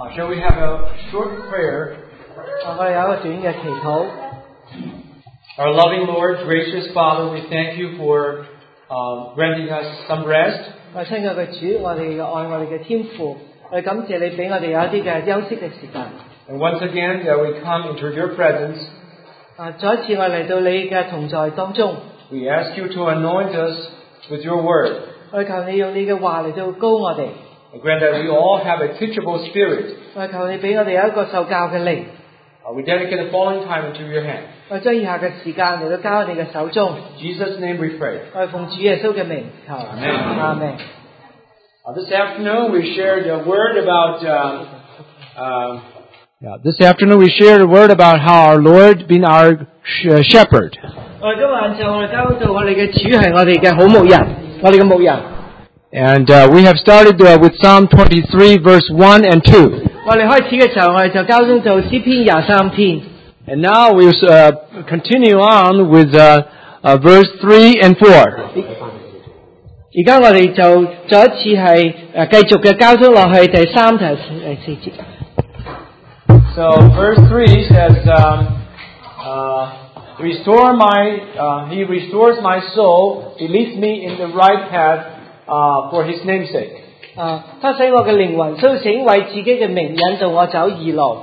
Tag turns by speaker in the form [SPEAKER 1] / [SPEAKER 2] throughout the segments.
[SPEAKER 1] Shall we have a short prayer?
[SPEAKER 2] 我哋有一個短嘅祈禱。
[SPEAKER 1] Our loving Lord, gracious Father, we thank you for granting us some rest.
[SPEAKER 2] 我親愛嘅主，我哋愛我哋嘅天父，我哋感謝你俾我哋有一啲嘅休息嘅時間。
[SPEAKER 1] And once again, that we come into your presence.
[SPEAKER 2] 再一次我嚟到你嘅同在當中。
[SPEAKER 1] We ask you to anoint us with your word.
[SPEAKER 2] 我求你用你嘅話嚟到膏我哋。
[SPEAKER 1] And grant that we all have a teachable spirit.
[SPEAKER 2] 我求你俾我哋有一個受教嘅靈。
[SPEAKER 1] We dedicate the following time into your hand.
[SPEAKER 2] 我將以下嘅時間嚟到交喺你嘅手中。
[SPEAKER 1] In Jesus' name we pray.
[SPEAKER 2] 我奉主耶穌嘅名求。阿門。
[SPEAKER 1] This afternoon we shared a word about. This afternoon we shared a word about how our Lord been our shepherd.
[SPEAKER 2] 我今晚就我哋交到我哋嘅主係我哋嘅好牧人，我哋嘅牧人。
[SPEAKER 1] And we have started with Psalm 23, verse 1 and 2.
[SPEAKER 2] 我哋開始嘅時候，我哋就交通到詩篇23篇。
[SPEAKER 1] And now we continue on with verse 3 and 4.
[SPEAKER 2] 而家我哋就再一次係繼續嘅交通落去第3同第4節。
[SPEAKER 1] So verse 3 says, He restores my soul, He leads me in the right path for His name's sake.
[SPEAKER 2] 他使我嘅靈魂甦醒，為自己嘅名引導我走義路。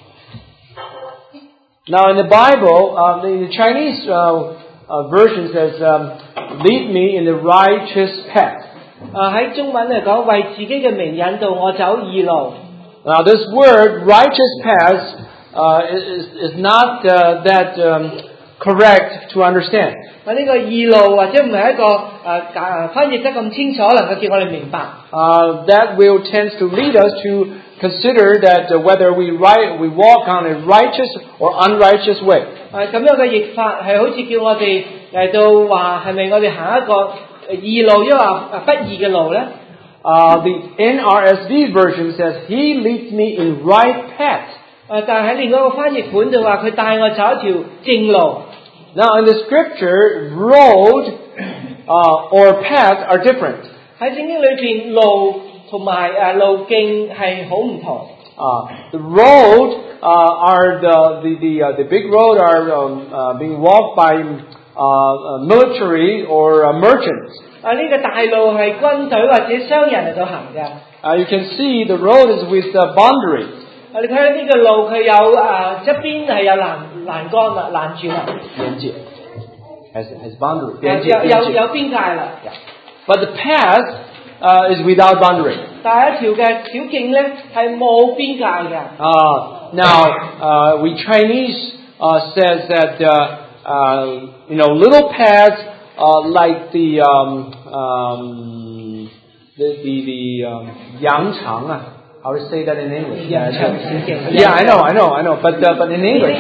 [SPEAKER 1] Now in the Bible, the Chinese version says, lead me in the righteous path.
[SPEAKER 2] 喺中文嚟講，為自己嘅名引導我走義路。
[SPEAKER 1] Now this word, righteous path, is not that correct to understand.
[SPEAKER 2] 呢個義路或者唔係一個翻譯得咁清楚，能夠叫我哋明白。
[SPEAKER 1] That will tend to lead us to consider that whether we walk on a righteous or unrighteous way.
[SPEAKER 2] 咁樣嘅譯法係好似叫我哋嚟到話係咪我哋行一個義路，抑或不義嘅路咧？
[SPEAKER 1] The NRSV version says, He leads me in right path.
[SPEAKER 2] 但係喺另外一個翻譯本就話佢帶我走一條正路。
[SPEAKER 1] Now in the scripture, road or path are different.
[SPEAKER 2] 喺聖經裏邊，路同埋路徑係好唔同。
[SPEAKER 1] The road are the big road are being walked by military or merchants.
[SPEAKER 2] 呢個大路係軍隊或者商人嚟到行嘅。
[SPEAKER 1] You can see the road is with boundaries.
[SPEAKER 2] 你睇下呢個路佢有一邊係有欄杆啦，攔住啦。
[SPEAKER 1] 邊界 has boundary.
[SPEAKER 2] 有邊界啦。
[SPEAKER 1] But the path is without boundary.
[SPEAKER 2] 但係一條嘅小徑咧係冇邊界嘅。
[SPEAKER 1] Now we Chinese says that little paths like the Yangchang. How to say that in English? Yeah, I know. But in English,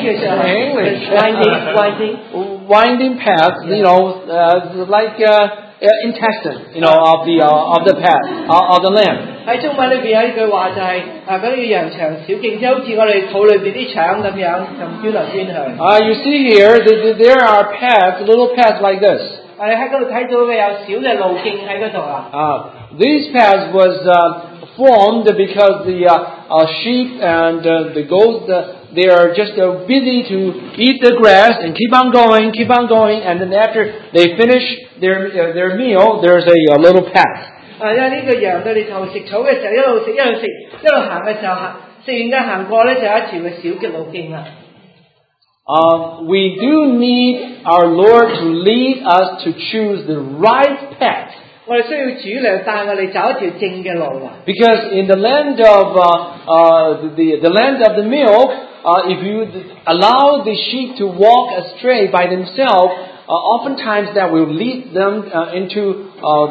[SPEAKER 1] winding path, like intestine, of the path, of the land.
[SPEAKER 2] 喺中文裏邊有一句話就係嗰啲羊腸小徑，即係好似我哋肚裏邊啲腸咁樣，咁轉來轉去。
[SPEAKER 1] You see here, there are paths, little paths like this.
[SPEAKER 2] 你喺嗰度睇到嘅有小嘅路徑喺嗰度啦。
[SPEAKER 1] These paths was formed because the sheep and the goats, they are just busy to eat the grass and keep on going, and then after they finish their meal, there's a little path.
[SPEAKER 2] 因為呢個羊佢哋就食草嘅時候，一路食，一路行嘅時候食完嘅行過咧，就有一條嘅小嘅路徑啦。
[SPEAKER 1] We do need our Lord to lead us to choose the right path.
[SPEAKER 2] 我哋需要主嚟帶我哋走一條正嘅路啦。
[SPEAKER 1] Because in the land of the land of the milk, if you allow the sheep to walk astray by themselves, oftentimes that will lead them into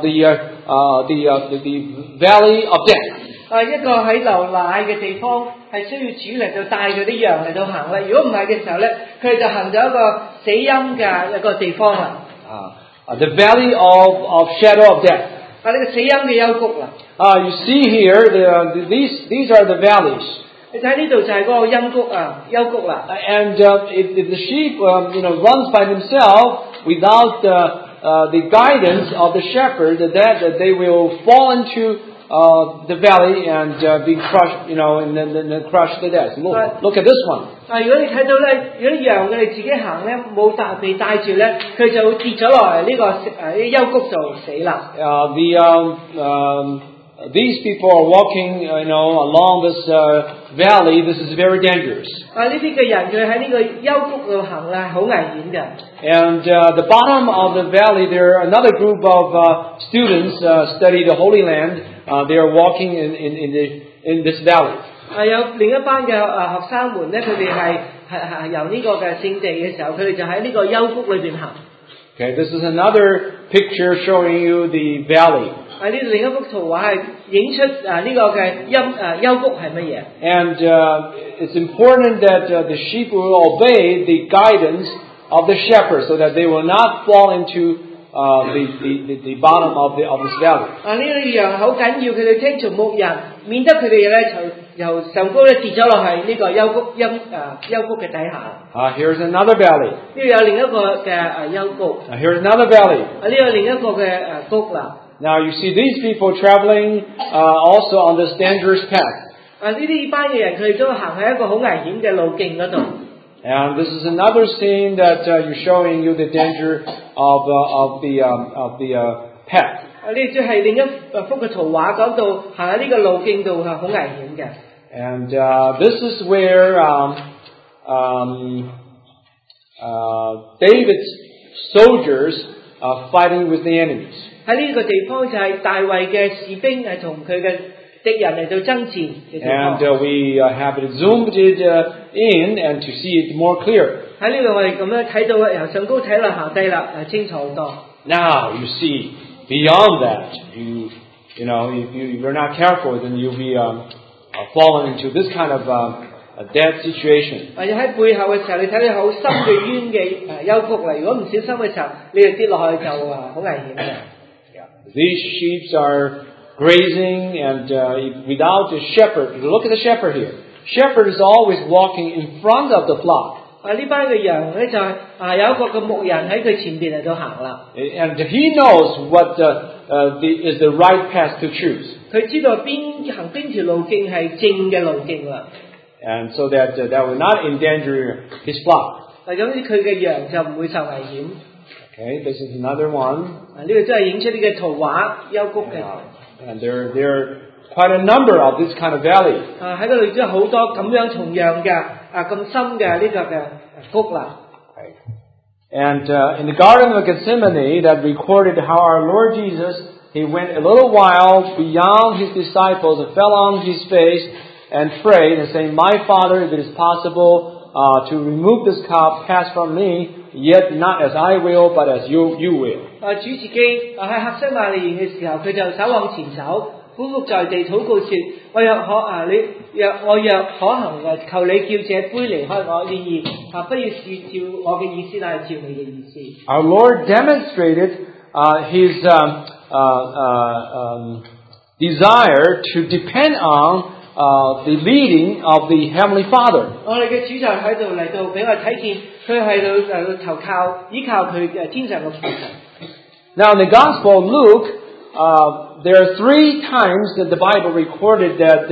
[SPEAKER 1] the valley of death.
[SPEAKER 2] 一個喺流奶嘅地方，係需要主嚟到帶佢啲羊嚟到行啦。如果唔係嘅時候咧，佢哋就行咗一個死陰嘅一個地方啦。
[SPEAKER 1] The valley of shadow of death.
[SPEAKER 2] 呢個死陰嘅幽谷啦。
[SPEAKER 1] You see here, these are the valleys.
[SPEAKER 2] 你睇呢度就係嗰個陰谷啊，幽谷啦。
[SPEAKER 1] And if the sheep, runs by themselves without the guidance of the shepherd, that they will fall into the valley and being crushed, and then crushed to death. Look at this one.
[SPEAKER 2] 如果你睇到咧，如果羊佢哋自己行咧，冇被帶住咧，佢就會跌咗落嚟呢個幽谷度死啦。
[SPEAKER 1] These people are walking, along this valley. This is very dangerous.
[SPEAKER 2] 呢啲嘅人佢喺呢個幽谷度行咧，好危險嘅。
[SPEAKER 1] And the bottom of the valley, there are another group of students study the Holy Land. They are walking in this valley.
[SPEAKER 2] 有另一班嘅學生們咧，佢哋係由呢個嘅聖地嘅時候，佢哋就喺呢個幽谷裏邊行。
[SPEAKER 1] Okay, this is another picture showing you the valley.
[SPEAKER 2] 呢另一幅圖畫係影出呢個嘅幽谷係乜嘢
[SPEAKER 1] ？And it's important that the sheep will obey the guidance of the shepherd, so that they will not fall into the bottom of this valley.
[SPEAKER 2] 呢啲羊好緊要，佢哋聽從牧人，免得佢哋咧由上高咧跌咗落去呢個幽谷嘅底下。
[SPEAKER 1] Here's another valley.
[SPEAKER 2] 呢度有另一個嘅幽谷。
[SPEAKER 1] Here's another valley.
[SPEAKER 2] 呢個另一個嘅谷啦。
[SPEAKER 1] Now you see these people traveling also on this dangerous path.
[SPEAKER 2] 呢班嘅人佢哋都行喺一個好危險嘅路徑嗰度。
[SPEAKER 1] And this is another scene that you're showing you the danger of the path.
[SPEAKER 2] 呢即係另一幅嘅圖畫講到行喺呢個路徑度係好危險嘅。
[SPEAKER 1] And this is where David's soldiers are fighting with the enemies.
[SPEAKER 2] 喺呢個地方就係大衛嘅士兵係同佢嘅敵人嚟到爭戰嘅地方。
[SPEAKER 1] And we have it zoomed in and to see it more clear.
[SPEAKER 2] 喺呢度我哋咁樣睇到由上高睇落下低啦，清楚好多。
[SPEAKER 1] Now you see beyond that, if you're not careful, then you'll be fallen into this kind of a dead situation.
[SPEAKER 2] 或者喺背後嘅時候，你睇到好深嘅淵嘅幽谷啦。如果唔小心嘅時候，你就跌落去就好危險嘅。
[SPEAKER 1] These sheep are grazing, and without a shepherd, look at the shepherd here. Shepherd is always walking in front of the flock.
[SPEAKER 2] 呢班嘅羊咧就係有一個嘅牧人喺佢前邊嚟到行啦。
[SPEAKER 1] And he knows what is the right path to choose.
[SPEAKER 2] 佢知道邊條路徑係正嘅路徑啦。
[SPEAKER 1] And so that will not endanger his flock.
[SPEAKER 2] 咁佢嘅羊就唔會受危險。
[SPEAKER 1] Okay, this is another one.
[SPEAKER 2] 呢個真係影出呢個圖畫幽谷嘅。
[SPEAKER 1] And there are quite a number of this kind of valley.
[SPEAKER 2] 喺嗰度真係好多咁樣同樣嘅咁深嘅呢個嘅谷啦。
[SPEAKER 1] And in the Garden of Gethsemane, that recorded how our Lord Jesus, he went a little while beyond his disciples and fell on his face and prayed and saying, "My Father, if it is possible to remove this cup, pass from me, yet not as I will, but as you will."
[SPEAKER 2] 主自己喺客西馬尼園嘅時候，佢就手往前走，俯伏在地禱告說：我若可行嘅，求你叫這杯離開我，然而不要是照我嘅意思，但係照你嘅意思。
[SPEAKER 1] Our Lord demonstrated his desire to depend on the leading of the Heavenly Father.
[SPEAKER 2] 我哋嘅主就喺度嚟到俾我睇見，佢喺度投靠依靠佢天上嘅父神。
[SPEAKER 1] Now in the Gospel of Luke, there are 3 times that the Bible recorded that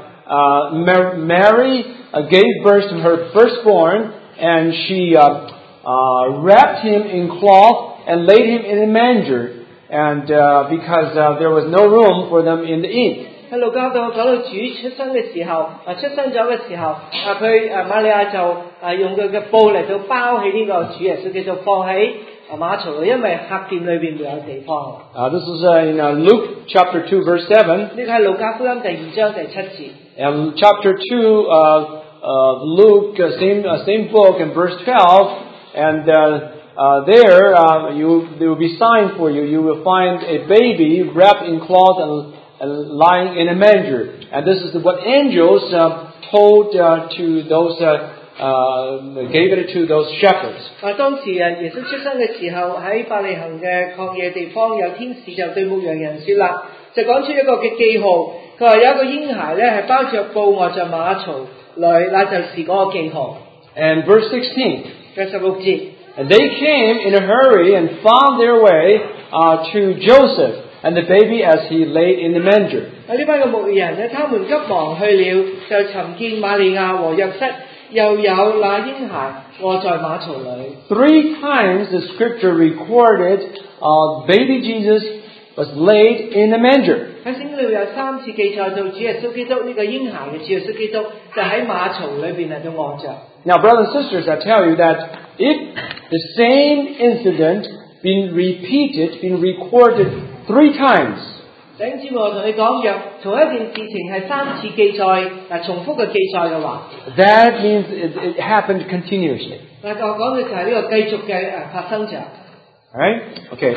[SPEAKER 1] Mary gave birth to her firstborn, and she wrapped him in cloth and laid him in a manger, and because there was no room for them in the inn.
[SPEAKER 2] 喺路加講到主出生咗嘅時候，佢瑪利亞就用佢嘅布嚟到包起呢個主耶穌，繼續放喺馬槽度，因為客店裏邊沒有地方。
[SPEAKER 1] This is in Luke chapter 2 verse 7.
[SPEAKER 2] 呢個係路加福音第2章第7節。
[SPEAKER 1] And chapter 2, Luke, same book, and verse 12, and there will be sign for you. You will find a baby wrapped in cloth and lying in a manger. And this is what angels told to those, gave it to those shepherds.
[SPEAKER 2] 當時耶穌出生嘅時候，喺伯利恆嘅曠野地方，有天使就對牧羊人說啦，就講出一個嘅記號。佢話有一個嬰孩咧係包着布臥在馬槽裏，那就是嗰個記號。
[SPEAKER 1] And verse 16.
[SPEAKER 2] 第16節。
[SPEAKER 1] And they came in a hurry and found their way to Joseph and the baby as he lay in the manger.
[SPEAKER 2] 呢班嘅牧人咧，他們急忙去了，就尋見瑪利亞和約瑟，又有那嬰孩臥在馬槽裏。
[SPEAKER 1] 3 times the scripture recorded baby Jesus was laid in the manger.
[SPEAKER 2] 喺聖經裏有3次記載到主耶穌基督呢個嬰孩嘅主耶穌基督就喺馬槽裏邊嚟到臥着。
[SPEAKER 1] Now, brothers and sisters, I tell you that if the same incident been repeated, been recorded 3 times,
[SPEAKER 2] 弟兄姊妹，我同你講，若同一件事情係3次記載，重複嘅記載嘅話
[SPEAKER 1] that means it happened continuously.
[SPEAKER 2] 我講嘅就係呢個繼續嘅發生着。
[SPEAKER 1] Alright? Okay.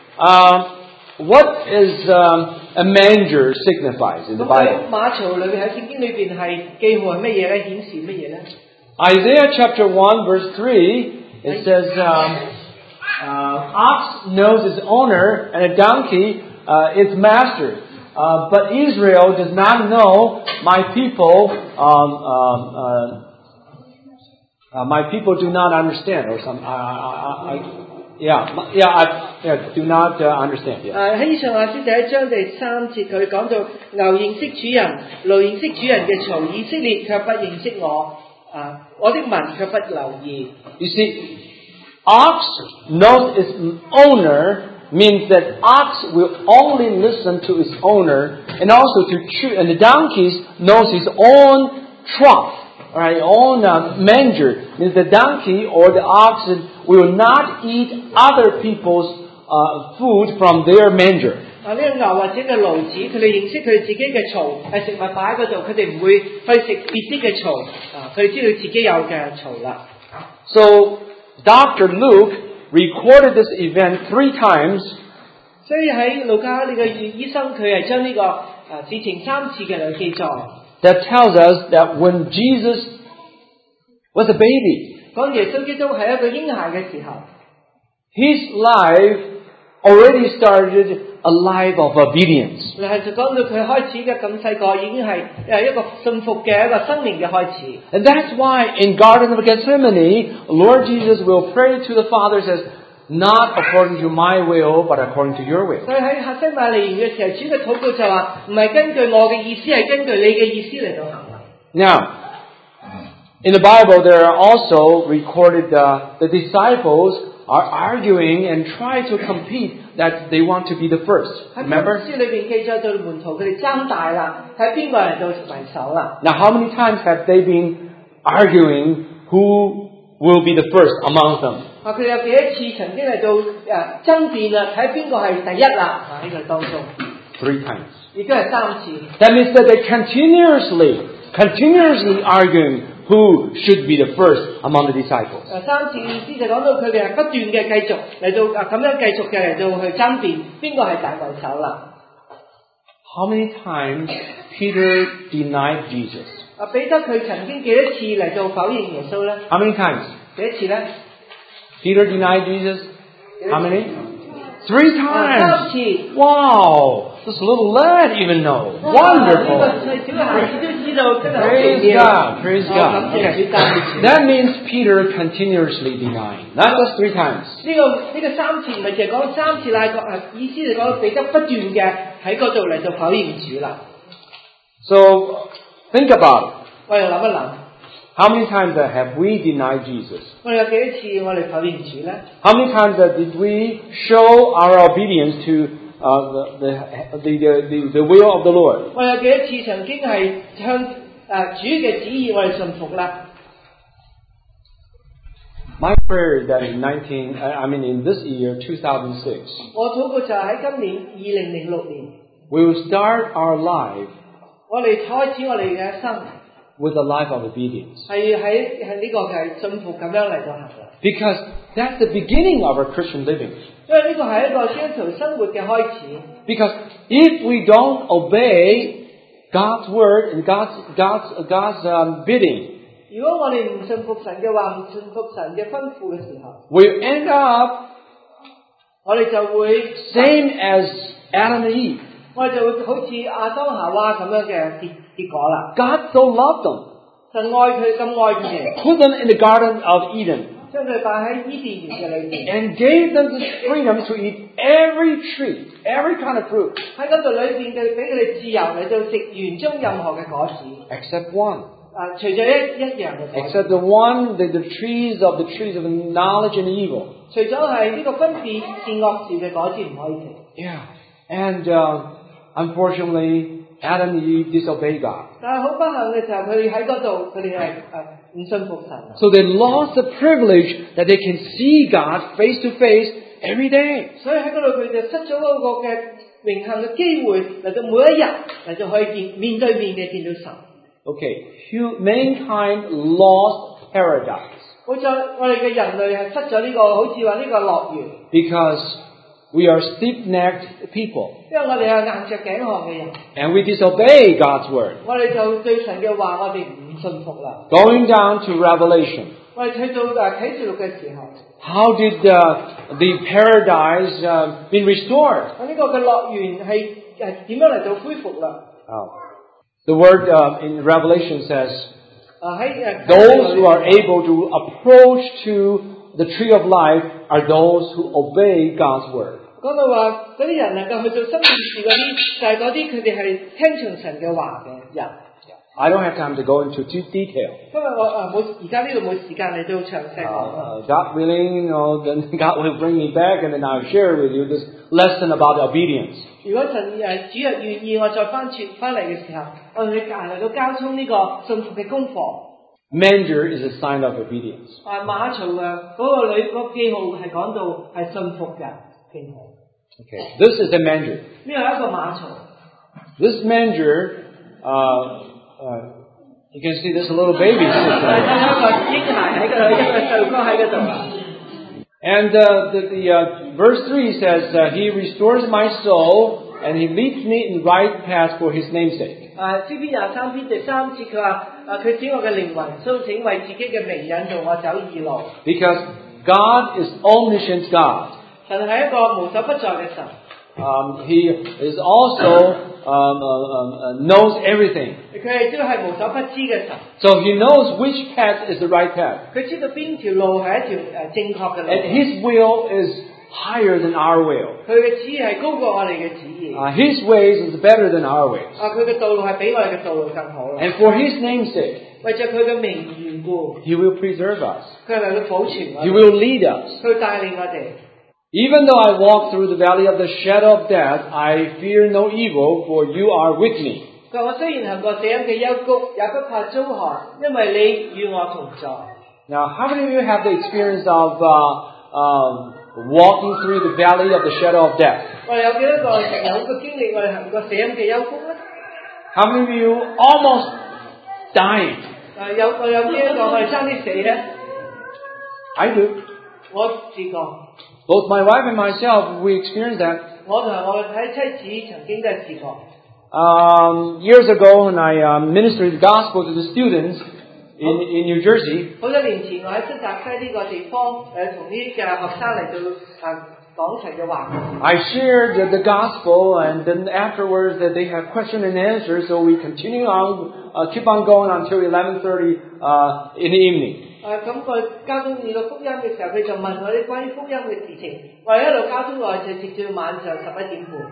[SPEAKER 1] What is a manger signifies in the
[SPEAKER 2] 咁喺
[SPEAKER 1] Bible?
[SPEAKER 2] 馬槽裏邊喺聖經裏邊係記號係乜嘢咧？顯示乜嘢咧？
[SPEAKER 1] Isaiah chapter 1 verse 3, it says, ox knows its owner and a donkey its master. But Israel does not know, my people do not understand, or some, do not understand. Yeah.
[SPEAKER 2] 喺以上亞書第1章第3節，佢講到牛認識主人，驢認識主人嘅槽，以色列卻不認識我，我的民卻不留意。
[SPEAKER 1] You see, ox knows its owner means that ox will only listen to its owner, and also and the donkeys knows his own trough, right? Own manger means the donkey or the oxen will not eat other people's food from their manger.
[SPEAKER 2] 呢個牛或者嘅驢子，佢哋認識佢哋自己嘅槽，係食物擺喺嗰度，佢哋唔會去食別啲嘅槽，佢哋知道自己有嘅槽啦。
[SPEAKER 1] So Dr. Luke recorded this event 3 times.
[SPEAKER 2] 所以喺路加呢個醫生，佢係將呢個事情3次嘅嚟記載。
[SPEAKER 1] That tells us that when Jesus was a baby,
[SPEAKER 2] 講耶穌基督係一個嬰孩嘅時候
[SPEAKER 1] his life already started a life of obedience.
[SPEAKER 2] 嗱，就講到佢開始嘅咁細個，已經係一個信服嘅一個生命嘅開始。
[SPEAKER 1] And that's why in Garden of Gethsemane, Lord Jesus will pray to the Father, says, not according to my will, but according to your will.
[SPEAKER 2] 所以喺客西馬尼園嘅時候，主嘅禱告就話唔係根據我嘅意思，係根據你嘅意思嚟到行啦。
[SPEAKER 1] Now, in the Bible, there are also recorded the disciples are arguing and try to compete that they want to be the first. Remember?
[SPEAKER 2] 喺書裏邊記載到門徒佢哋爭大啦，睇邊個嚟到為首啦。
[SPEAKER 1] Now, how many times have they been arguing who will be the first among them?
[SPEAKER 2] 佢哋有幾多次曾經嚟到爭辯啦，睇邊個係第一啦？呢個當中
[SPEAKER 1] 3 times.
[SPEAKER 2] 亦都係3次。
[SPEAKER 1] That means that they continuously arguing who should be the first among the disciples.
[SPEAKER 2] 3次意思就講到佢哋係不斷嘅繼續嚟到咁樣繼續嘅嚟到去爭辯邊個係大為首啦。
[SPEAKER 1] How many times Peter denied Jesus?
[SPEAKER 2] 彼得佢曾經幾多次嚟到否認耶穌咧？
[SPEAKER 1] How many times?
[SPEAKER 2] 幾多次咧？
[SPEAKER 1] Peter denied Jesus? How many? 3 times.
[SPEAKER 2] 3次。
[SPEAKER 1] Wow! This little lad even knows. Wonderful.
[SPEAKER 2] 呢個細小孩子都知道，真係好奇
[SPEAKER 1] Praise
[SPEAKER 2] 妙。
[SPEAKER 1] God. Praise God.
[SPEAKER 2] 感謝主，讚美主。
[SPEAKER 1] That means Peter continuously denying. Not just 3 times.
[SPEAKER 2] 呢個3次唔係淨係講3次啦，意思嚟講彼得不斷嘅喺嗰度嚟到否認主啦。
[SPEAKER 1] So, think about it.
[SPEAKER 2] 我哋諗一諗。
[SPEAKER 1] How many times have we denied Jesus?
[SPEAKER 2] 我哋有幾多次我哋否認主咧？
[SPEAKER 1] How many times did we show our obedience to the will of the Lord?
[SPEAKER 2] 我哋有幾多次曾經係向主嘅旨意我哋順服啦？
[SPEAKER 1] My prayer is that in this year, 2006,
[SPEAKER 2] 我禱告就係喺今年2006年，
[SPEAKER 1] we will start our life
[SPEAKER 2] 我哋開始我哋嘅一生
[SPEAKER 1] with a life of obedience.
[SPEAKER 2] 係喺呢個嘅信服咁樣嚟到行啦。
[SPEAKER 1] Because that's the beginning of our Christian living.
[SPEAKER 2] 因為呢個係一個基督徒生活嘅開始。
[SPEAKER 1] Because if we don't obey God's word and God's bidding,
[SPEAKER 2] 如果我哋唔信服神嘅話，唔信服神嘅吩咐嘅時候，
[SPEAKER 1] we end up
[SPEAKER 2] 我哋就會
[SPEAKER 1] same as Adam and Eve.
[SPEAKER 2] 我哋就會好似亞當夏娃咁樣嘅結果啦。
[SPEAKER 1] God so loved them,
[SPEAKER 2] 神愛佢咁愛佢哋，
[SPEAKER 1] put them in the Garden of Eden.
[SPEAKER 2] 將佢擺喺伊甸園嘅裏邊，
[SPEAKER 1] and gave them the freedom to eat every tree, every kind of fruit,
[SPEAKER 2] 喺嗰度裏邊嘅俾佢哋自由嚟到食園中任何嘅果子，
[SPEAKER 1] except one.
[SPEAKER 2] 除咗一樣嘅果子，
[SPEAKER 1] Except the one, the trees of knowledge and evil.
[SPEAKER 2] 除咗係呢個分別善惡樹嘅果子唔可以食。
[SPEAKER 1] Yeah. And unfortunately, Adam and Eve disobeyed God.
[SPEAKER 2] 但係好不幸嘅就係佢哋喺嗰度，佢哋係唔信服神。
[SPEAKER 1] So they lost the privilege that they can see God face to face every day.
[SPEAKER 2] 所以喺嗰度佢哋失咗嗰個嘅榮幸嘅機會，嚟到每一日嚟到可以面對面嘅見到神。
[SPEAKER 1] Okay, mankind lost paradise
[SPEAKER 2] 好在我哋嘅人類係失咗呢個，好似話呢個樂園，
[SPEAKER 1] because we are stiff-necked people
[SPEAKER 2] 因為我哋係硬着頸項嘅人，
[SPEAKER 1] and we disobey God's word.
[SPEAKER 2] 我哋就對神嘅話我哋唔信服啦。
[SPEAKER 1] Going down to Revelation,
[SPEAKER 2] 我哋去到啟示錄嘅時候，
[SPEAKER 1] how did the paradise been restored?
[SPEAKER 2] 呢個嘅樂園係點樣嚟到恢復啦？
[SPEAKER 1] The word in Revelation says,
[SPEAKER 2] 喺
[SPEAKER 1] those who are able to approach to the tree of life are those who obey God's word.
[SPEAKER 2] 講到話嗰啲人能夠去到生命樹嗰啲，就係嗰啲佢哋係聽從神嘅話嘅人。
[SPEAKER 1] I don't have time to go into detail.
[SPEAKER 2] 因為我而家呢度冇時間嚟到詳細講。
[SPEAKER 1] God willing, then God will bring me back and then I'll share with you this lesson about obedience.
[SPEAKER 2] 如果神主日願意，我再翻嚟嘅時候，我同你嚟到交通呢個信服嘅功課。
[SPEAKER 1] Manger is a sign of obedience.
[SPEAKER 2] 馬槽嗰個女個記號係講到係信服嘅記號。
[SPEAKER 1] Okay, this is a manger.
[SPEAKER 2] 呢個係一個馬槽。
[SPEAKER 1] This manger, you can see this little baby sitting there.
[SPEAKER 2] 有一個嬰孩喺嗰度，一個細路哥喺嗰度。
[SPEAKER 1] And the verse 3 says, He restores my soul and He leads me in right path for His namesake.
[SPEAKER 2] 詩篇23篇第3節佢話佢使我嘅靈魂蘇醒，為自己嘅名引導我走義路。
[SPEAKER 1] Because God is omniscient God.
[SPEAKER 2] 神係一個無所不在嘅神。
[SPEAKER 1] He is also knows everything.
[SPEAKER 2] 佢亦都係無所不知嘅神。
[SPEAKER 1] So He knows which path is the right path.
[SPEAKER 2] 佢知道邊條路係一條正確嘅路。
[SPEAKER 1] And His will is higher than our will.
[SPEAKER 2] 佢嘅旨意係高過我哋嘅旨意。
[SPEAKER 1] His ways is better than our ways.
[SPEAKER 2] 佢嘅道路係比我哋嘅道路更好。
[SPEAKER 1] And for His name's sake,
[SPEAKER 2] 為咗佢嘅名緣故，
[SPEAKER 1] He will preserve us.
[SPEAKER 2] 佢係嚟到保存我
[SPEAKER 1] He
[SPEAKER 2] 哋，
[SPEAKER 1] will lead us.
[SPEAKER 2] 佢帶領我哋。
[SPEAKER 1] Even though I walk through the valley of the shadow of death, I fear no evil, for you are with me.
[SPEAKER 2] 佢話我雖然行過死蔭嘅幽谷，也不怕遭害，因為你與我同在。
[SPEAKER 1] Now, how many of you have the experience of walking through the valley of the shadow of death?
[SPEAKER 2] 我哋有幾多個有個經歷，我哋行過死蔭嘅幽谷咧？
[SPEAKER 1] How many of you almost dying?
[SPEAKER 2] 我有幾多個我哋爭啲死咧？
[SPEAKER 1] I do.
[SPEAKER 2] 我試過，
[SPEAKER 1] Both my wife and myself, we experienced that.
[SPEAKER 2] 我同我睇妻子曾經都係試過。
[SPEAKER 1] Years ago, when I ministered the gospel to the students in New Jersey,
[SPEAKER 2] 好多年前，我喺新澤西呢個地方，同啲嘅學生嚟到講神嘅話。
[SPEAKER 1] I shared the gospel, and then afterwards that they have question and answer, so we continue on, keep on going until 11:30 in the evening.
[SPEAKER 2] 咁佢交通呢個福音嘅時候，佢就問我哋關於福音嘅事情。我哋一路交通落去，就直至晚上11點半。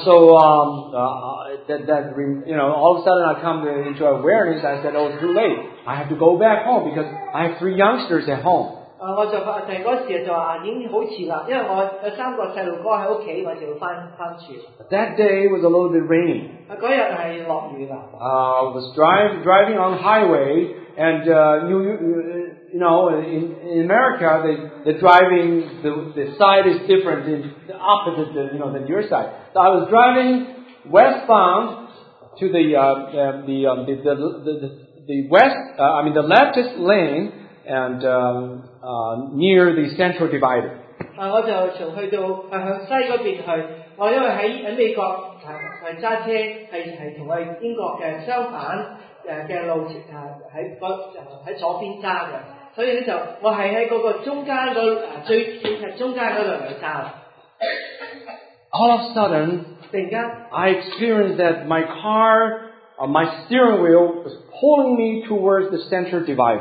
[SPEAKER 1] All of a sudden I come into awareness. I said, "Oh, it's too late. I have to go back home because I have 3 youngsters at home."
[SPEAKER 2] 我就嗰時就話已經好遲啦，因為我有3個細路哥喺屋企，我就要翻住。
[SPEAKER 1] That day was a little bit rainy.
[SPEAKER 2] 嗰日係落雨啦。
[SPEAKER 1] I was driving on highway, and you know, in America, the driving the side is different, the opposite, than your side. So I was driving westbound to the west, the leftist lane, and near the central divider.
[SPEAKER 2] 我就從去到向西嗰邊去，我因為喺美國係揸車係同我哋英國嘅相反嘅路程喺左邊揸嘅，所以咧就我係喺嗰個中間最中間嗰度嚟揸。
[SPEAKER 1] All of a sudden,
[SPEAKER 2] 突然間
[SPEAKER 1] I experienced that my steering wheel was pulling me towards the center divider.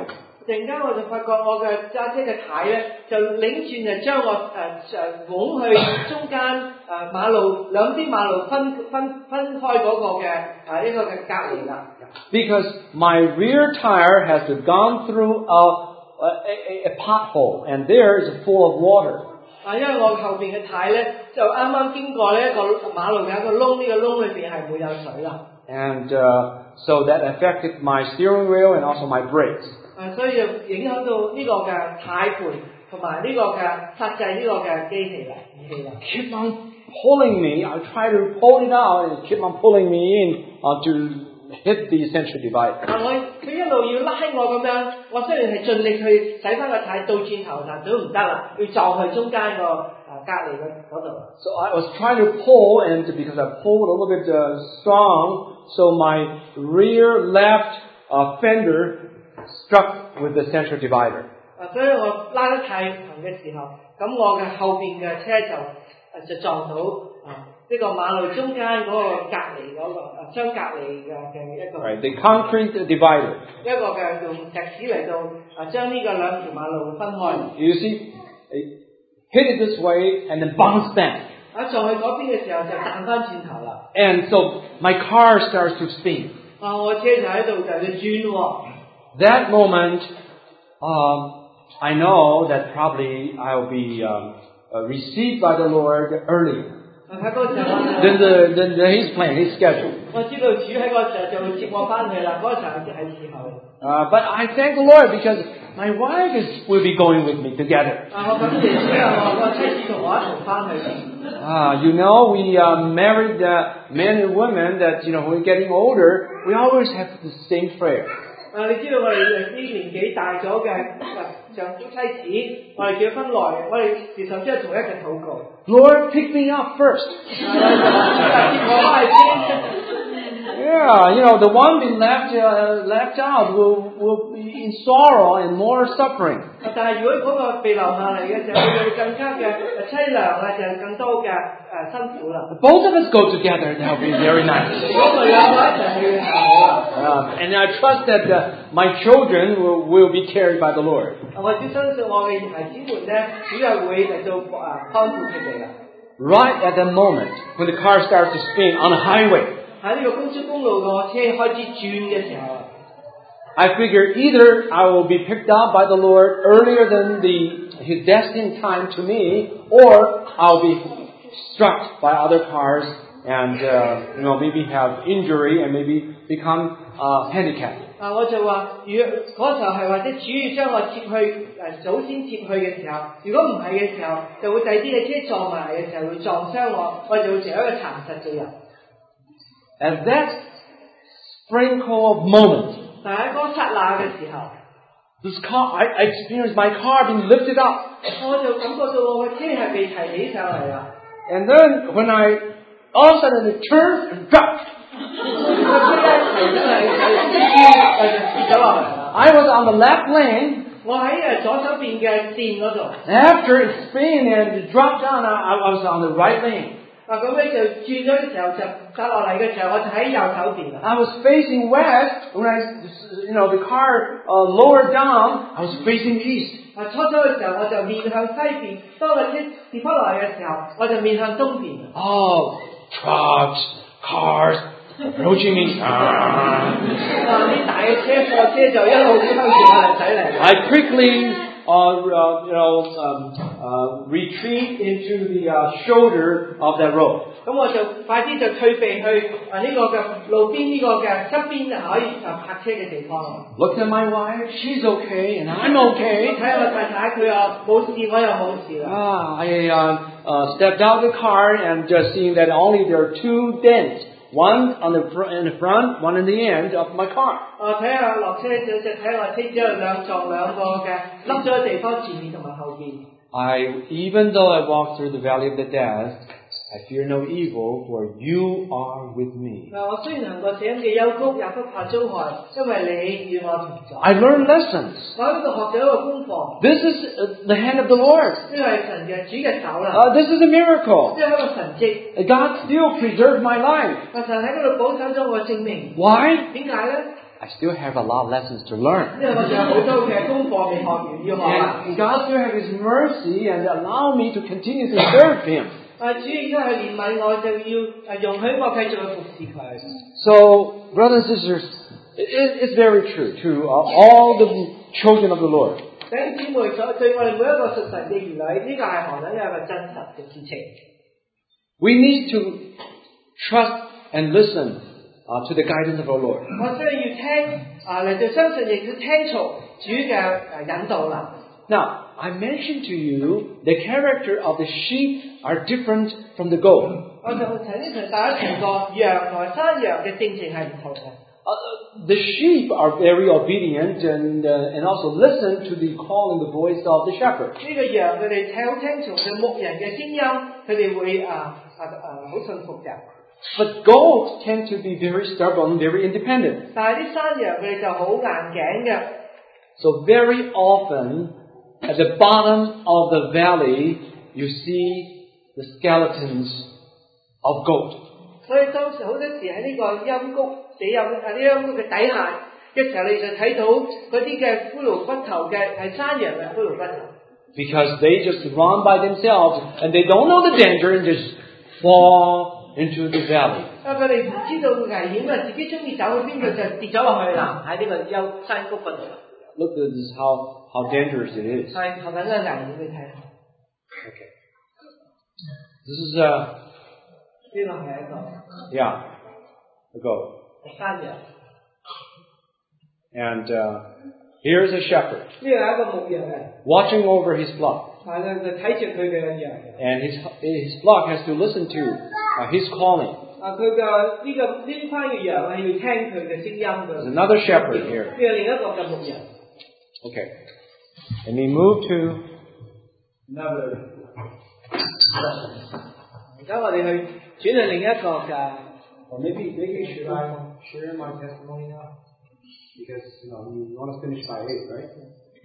[SPEAKER 2] 突然間我就發覺我嘅揸車嘅軚咧，就擰轉就將我拱去中間馬路兩邊馬路分開嗰個嘅一個嘅隔離啦。
[SPEAKER 1] Because my rear tire has gone through a pothole, and there is full of water.
[SPEAKER 2] 因為我後邊嘅軚咧，就啱啱經過呢一個馬路嘅一個窿，呢個窿裏邊係沒有水啦。
[SPEAKER 1] And so that affected my steering wheel and also my brakes.
[SPEAKER 2] 所以就影響到呢個嘅軚盤同埋呢個嘅剎掣呢個嘅機器啦，儀器啦。
[SPEAKER 1] Keep on pulling me. I try to pull it out, and keep on pulling me in to hit the center divider.
[SPEAKER 2] 佢一路要拉我咁樣，我雖然係盡力去洗翻個軚倒轉頭，但都唔得啦，要撞去中間個隔離嗰度。
[SPEAKER 1] So I was trying to pull, and because I pulled a little bit strong, so my rear left fender struck with the center divider.
[SPEAKER 2] 所以我拉得太行嘅時候，咁我嘅後邊嘅車就撞到呢個馬路中間嗰個隔離嗰個相隔離嘅一個。
[SPEAKER 1] Right, the concrete divider.
[SPEAKER 2] 一個嘅用石屎嚟到將呢個兩條馬路分開。
[SPEAKER 1] You see, hit it this way and then bounce back.
[SPEAKER 2] 撞去嗰邊嘅時候就彈翻轉頭啦。
[SPEAKER 1] And so my car starts to spin.
[SPEAKER 2] 我車就喺度就要轉喎。
[SPEAKER 1] That moment, I know that probably I'll be received by the Lord earlier than his plan, his schedule.
[SPEAKER 2] 我知道主喺嗰時候就會接我翻去啦，嗰時候係時候。
[SPEAKER 1] But I thank the Lord because my wife will be going with me together.
[SPEAKER 2] 我感謝主啊！我妻子同我一齊翻去。
[SPEAKER 1] You know, we married men and women that, when we're getting older, we always have the same prayer.
[SPEAKER 2] 你知道我哋啲年紀大咗嘅丈夫妻子，我哋結婚耐，我哋時常都係同一個禱告。
[SPEAKER 1] Lord, pick me up first. Yeah, the one being left out will be in sorrow and more suffering.
[SPEAKER 2] 但係如果嗰個被留下嚟嘅時候，佢會更加嘅凄涼啊，就更多嘅辛苦啦。
[SPEAKER 1] Both of us go together, that will be very nice.
[SPEAKER 2] 如果我哋兩個一齊去就好啦。
[SPEAKER 1] And I trust that my children will be carried by the Lord.
[SPEAKER 2] 我只相信我嘅孩子們咧，主係會嚟到看顧佢哋啦。
[SPEAKER 1] Right at the moment when the car starts to spin on the highway.
[SPEAKER 2] 喺呢個高速公路個車開始轉嘅時候
[SPEAKER 1] I figure either I will be picked up by the Lord earlier than his destined time to me, or I'll be struck by other cars and maybe have injury and maybe become handicapped.
[SPEAKER 2] 我就話，如果嗰時候係或者主要將我接去早先接去嘅時候，如果唔係嘅時候，就會第啲嘅車撞埋嚟嘅時候會撞傷我，我就會成為一個殘疾嘅人。
[SPEAKER 1] At that sprinkle of moment,
[SPEAKER 2] 但喺嗰剎那嘅時候
[SPEAKER 1] this car, I experienced my car being lifted up.
[SPEAKER 2] 我就感覺到我嘅車係被提起上嚟啦。
[SPEAKER 1] And then when I all of a sudden it turned and dropped. I was on the left lane.
[SPEAKER 2] 我喺左手邊嘅線嗰度。
[SPEAKER 1] After it spun and dropped down, I was on the right lane.
[SPEAKER 2] 咁咧就轉咗嘅時候就跌落嚟嘅時候，我就喺右手邊。
[SPEAKER 1] I was facing west. When the car lowered down, I was facing east.
[SPEAKER 2] 初嘅時候我就面向西邊，當個車跌翻落嚟嘅時候，我就面向東邊。
[SPEAKER 1] Oh, trucks, cars approaching me.
[SPEAKER 2] 啲大嘅車貨車就一路向住我哋駛嚟。
[SPEAKER 1] I quickly retreat into the shoulder of that road.
[SPEAKER 2] 咁我就快啲就退避去呢個嘅路邊呢個嘅側邊可以泊車嘅地方。
[SPEAKER 1] Looked at my wife, she's okay, and I'm okay.
[SPEAKER 2] 睇下我太太，佢又冇事，我又冇事啦。
[SPEAKER 1] I stepped out of the car and just seeing that only there are two dents. One in the front, one in the end of my car.
[SPEAKER 2] 睇下落車就睇我車只有兩個嘅凹咗嘅地方，前面同埋後邊。
[SPEAKER 1] Even though I walk through the valley of the death, I fear no evil, for you are with me.
[SPEAKER 2] 我雖然行過死蔭嘅幽谷，也不怕遭害，因為你與我同在。
[SPEAKER 1] I learned lessons.
[SPEAKER 2] 我喺呢度學咗一個功課。
[SPEAKER 1] This is the hand of the Lord.
[SPEAKER 2] 呢個係神嘅主嘅手啦。
[SPEAKER 1] This is a miracle.
[SPEAKER 2] 呢係一個神蹟。
[SPEAKER 1] God still preserved my life.
[SPEAKER 2] 神喺嗰度保守咗我性命。
[SPEAKER 1] Why?
[SPEAKER 2] 點解咧
[SPEAKER 1] I still have a lot of lessons to learn.
[SPEAKER 2] 因為我仲有好多嘅功課未學完要學啊。
[SPEAKER 1] And God still has His mercy and allow me to continue to serve Him.
[SPEAKER 2] 主亦都係憐憫我，就要容許我繼續去服侍佢。
[SPEAKER 1] So, brothers and sisters, it's very true to all the children of the Lord.
[SPEAKER 2] 弟兄姊妹，對我哋每一個屬神嘅兒女，呢個係何等一個真實嘅事情。
[SPEAKER 1] We need to trust and listen to the guidance of our Lord.
[SPEAKER 2] 我需要聽嚟到相信，亦都聽從主嘅引導啦。
[SPEAKER 1] Now, I mentioned to you the character of the sheep are different from the goat.
[SPEAKER 2] 我就曾經同大家提過，羊同埋山羊嘅性情係唔同嘅。
[SPEAKER 1] The sheep are very obedient and also listen to the call and the voice of the shepherd.
[SPEAKER 2] 呢個羊佢哋好聽從嘅牧人嘅聲音，佢哋會好信服嘅。
[SPEAKER 1] But goats tend to be very stubborn, very independent.
[SPEAKER 2] 但係啲山羊佢哋就好硬頸嘅。
[SPEAKER 1] So very often, at the bottom of the valley, you see the skeletons of goat.
[SPEAKER 2] 所以當時好多時喺呢個陰谷嘅底下嘅時候，你就睇到嗰啲嘅骷髏骨頭嘅係山羊嘅骷髏骨頭。
[SPEAKER 1] Because they just run by themselves and they don't know the danger and just fall into the valley.
[SPEAKER 2] 佢哋唔知道危險啊，自己中意走去邊度就跌咗落去啦，喺呢個山谷嗰度。
[SPEAKER 1] Look, this is how dangerous it is.
[SPEAKER 2] 係何等嘅危險，你睇下。
[SPEAKER 1] Okay. This is
[SPEAKER 2] 呢個係一個
[SPEAKER 1] a goat.
[SPEAKER 2] 山羊。
[SPEAKER 1] And here's a shepherd
[SPEAKER 2] 呢個係一個牧羊人，
[SPEAKER 1] watching over his flock.
[SPEAKER 2] 係啦，就睇住佢嘅羊。
[SPEAKER 1] And his flock has to listen to his calling.
[SPEAKER 2] 佢嘅呢班嘅羊係要聽佢嘅聲音嘅。
[SPEAKER 1] There's another shepherd here.
[SPEAKER 2] 呢個另一個嘅牧羊。
[SPEAKER 1] Okay. And we move to another.
[SPEAKER 2] 而家我哋去轉去另一個嘅。
[SPEAKER 1] Or maybe should I share my testimony now? Because you want to finish by 8, right?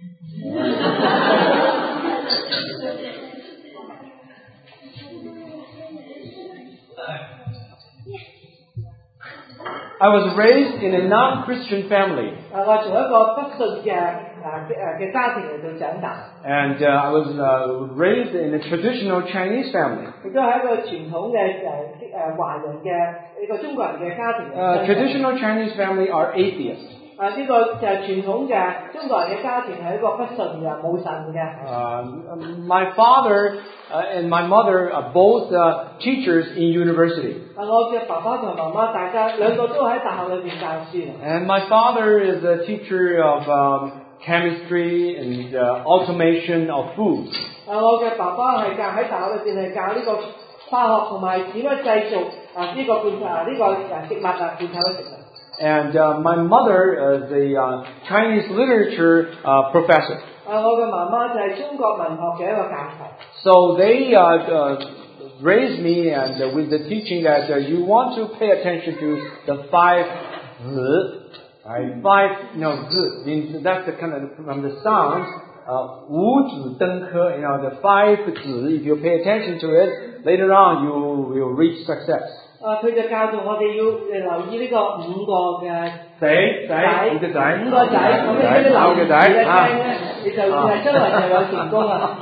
[SPEAKER 1] I was raised in a non-Christian family.
[SPEAKER 2] 我從一個不信嘅家庭嚟到長大。
[SPEAKER 1] And I was raised in a traditional Chinese family.
[SPEAKER 2] 亦都係一個傳統嘅華人嘅一個中國人嘅家庭。
[SPEAKER 1] Traditional Chinese family are atheists.
[SPEAKER 2] 呢個就係傳統嘅中國人嘅家庭係一個不信嘅冇神嘅。
[SPEAKER 1] My father and my mother are both teachers in university.
[SPEAKER 2] 我嘅爸爸同媽媽大家兩個都喺大學裏邊教書。
[SPEAKER 1] And my father is a teacher of chemistry and automation of food.
[SPEAKER 2] 我嘅爸爸係喺大學裏邊係教呢個化學同埋點樣製造呢個食物罐頭嘅食物。
[SPEAKER 1] And my mother is a Chinese literature professor.
[SPEAKER 2] 我嘅媽媽就係中國文學嘅一個教授。
[SPEAKER 1] So they raised me and with the teaching that you want to pay attention to the 5 zi. Right? 5 zi means that's the kind of from the sounds. 五子登科, the 5 zi. If you pay attention to it, later on you will reach success.
[SPEAKER 2] 佢就教導我哋要留意呢個5個嘅
[SPEAKER 1] 仔，5個仔，
[SPEAKER 2] 咁你留意嘅聽咧，你就係將來就有成功啦。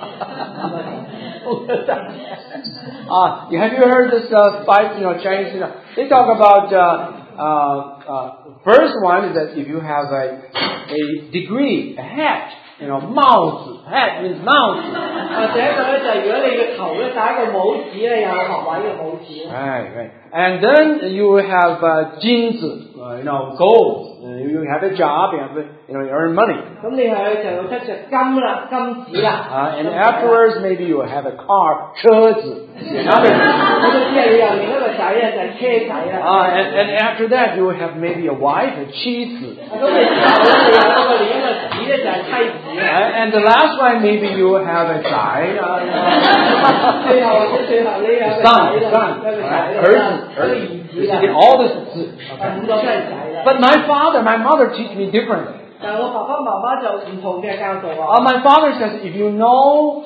[SPEAKER 1] Have you heard this 5 Chinese? They talk about first one is that if you have a degree, a hat, 帽子 hat means 帽子。
[SPEAKER 2] 第一個咧就係如果你嘅頭咧戴一個帽子咧，有學位嘅帽子。
[SPEAKER 1] Right. And then you have 金子 gold. You have a job, you earn money.
[SPEAKER 2] 咁你係就得着金子啦。
[SPEAKER 1] And afterwards, maybe you will have a car, 車子。
[SPEAKER 2] 咁之後你有另一個仔咧就係車仔啦。
[SPEAKER 1] And after that, you will have maybe a wife, a 妻子。
[SPEAKER 2] 咁你之後咧，你有另一個子咧就係妻子。
[SPEAKER 1] And the last one, maybe you will have a 仔。
[SPEAKER 2] 最後你有個仔啦，兒子啦。
[SPEAKER 1] All this 子。
[SPEAKER 2] 5個都係仔啦。
[SPEAKER 1] But my mother teach me differently.
[SPEAKER 2] 但係我爸爸媽媽就唔同嘅教導我。
[SPEAKER 1] My father says if you know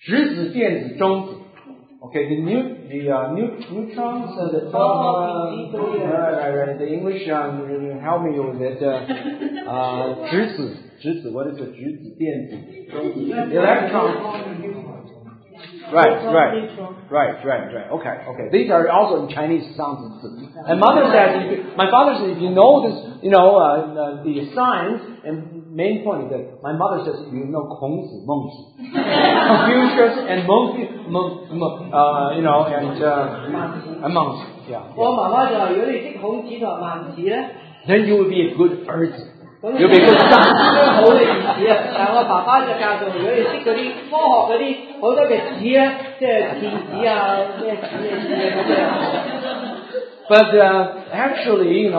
[SPEAKER 1] 质子、电子、中子。Okay, the neutrons and the the English help me with it. 质子 what is it? 质子、电子、中子 electron. Right. Okay. These are also in Chinese sounds. And my father says, if you know this, the signs, and main point is that my mother says, you know, 孔子, 孟子, Confucius, and and Mengzi. Yeah.
[SPEAKER 2] 我媽媽就話：如果你識孔子同埋孟子咧，
[SPEAKER 1] then you will be a good 兒子. You'll be a good son.
[SPEAKER 2] 好嘅兒子啊！但係我爸爸就教導，如果你識嗰啲科學嗰啲好多嘅子咧，即係電子啊咩子嗰啲。
[SPEAKER 1] But actually,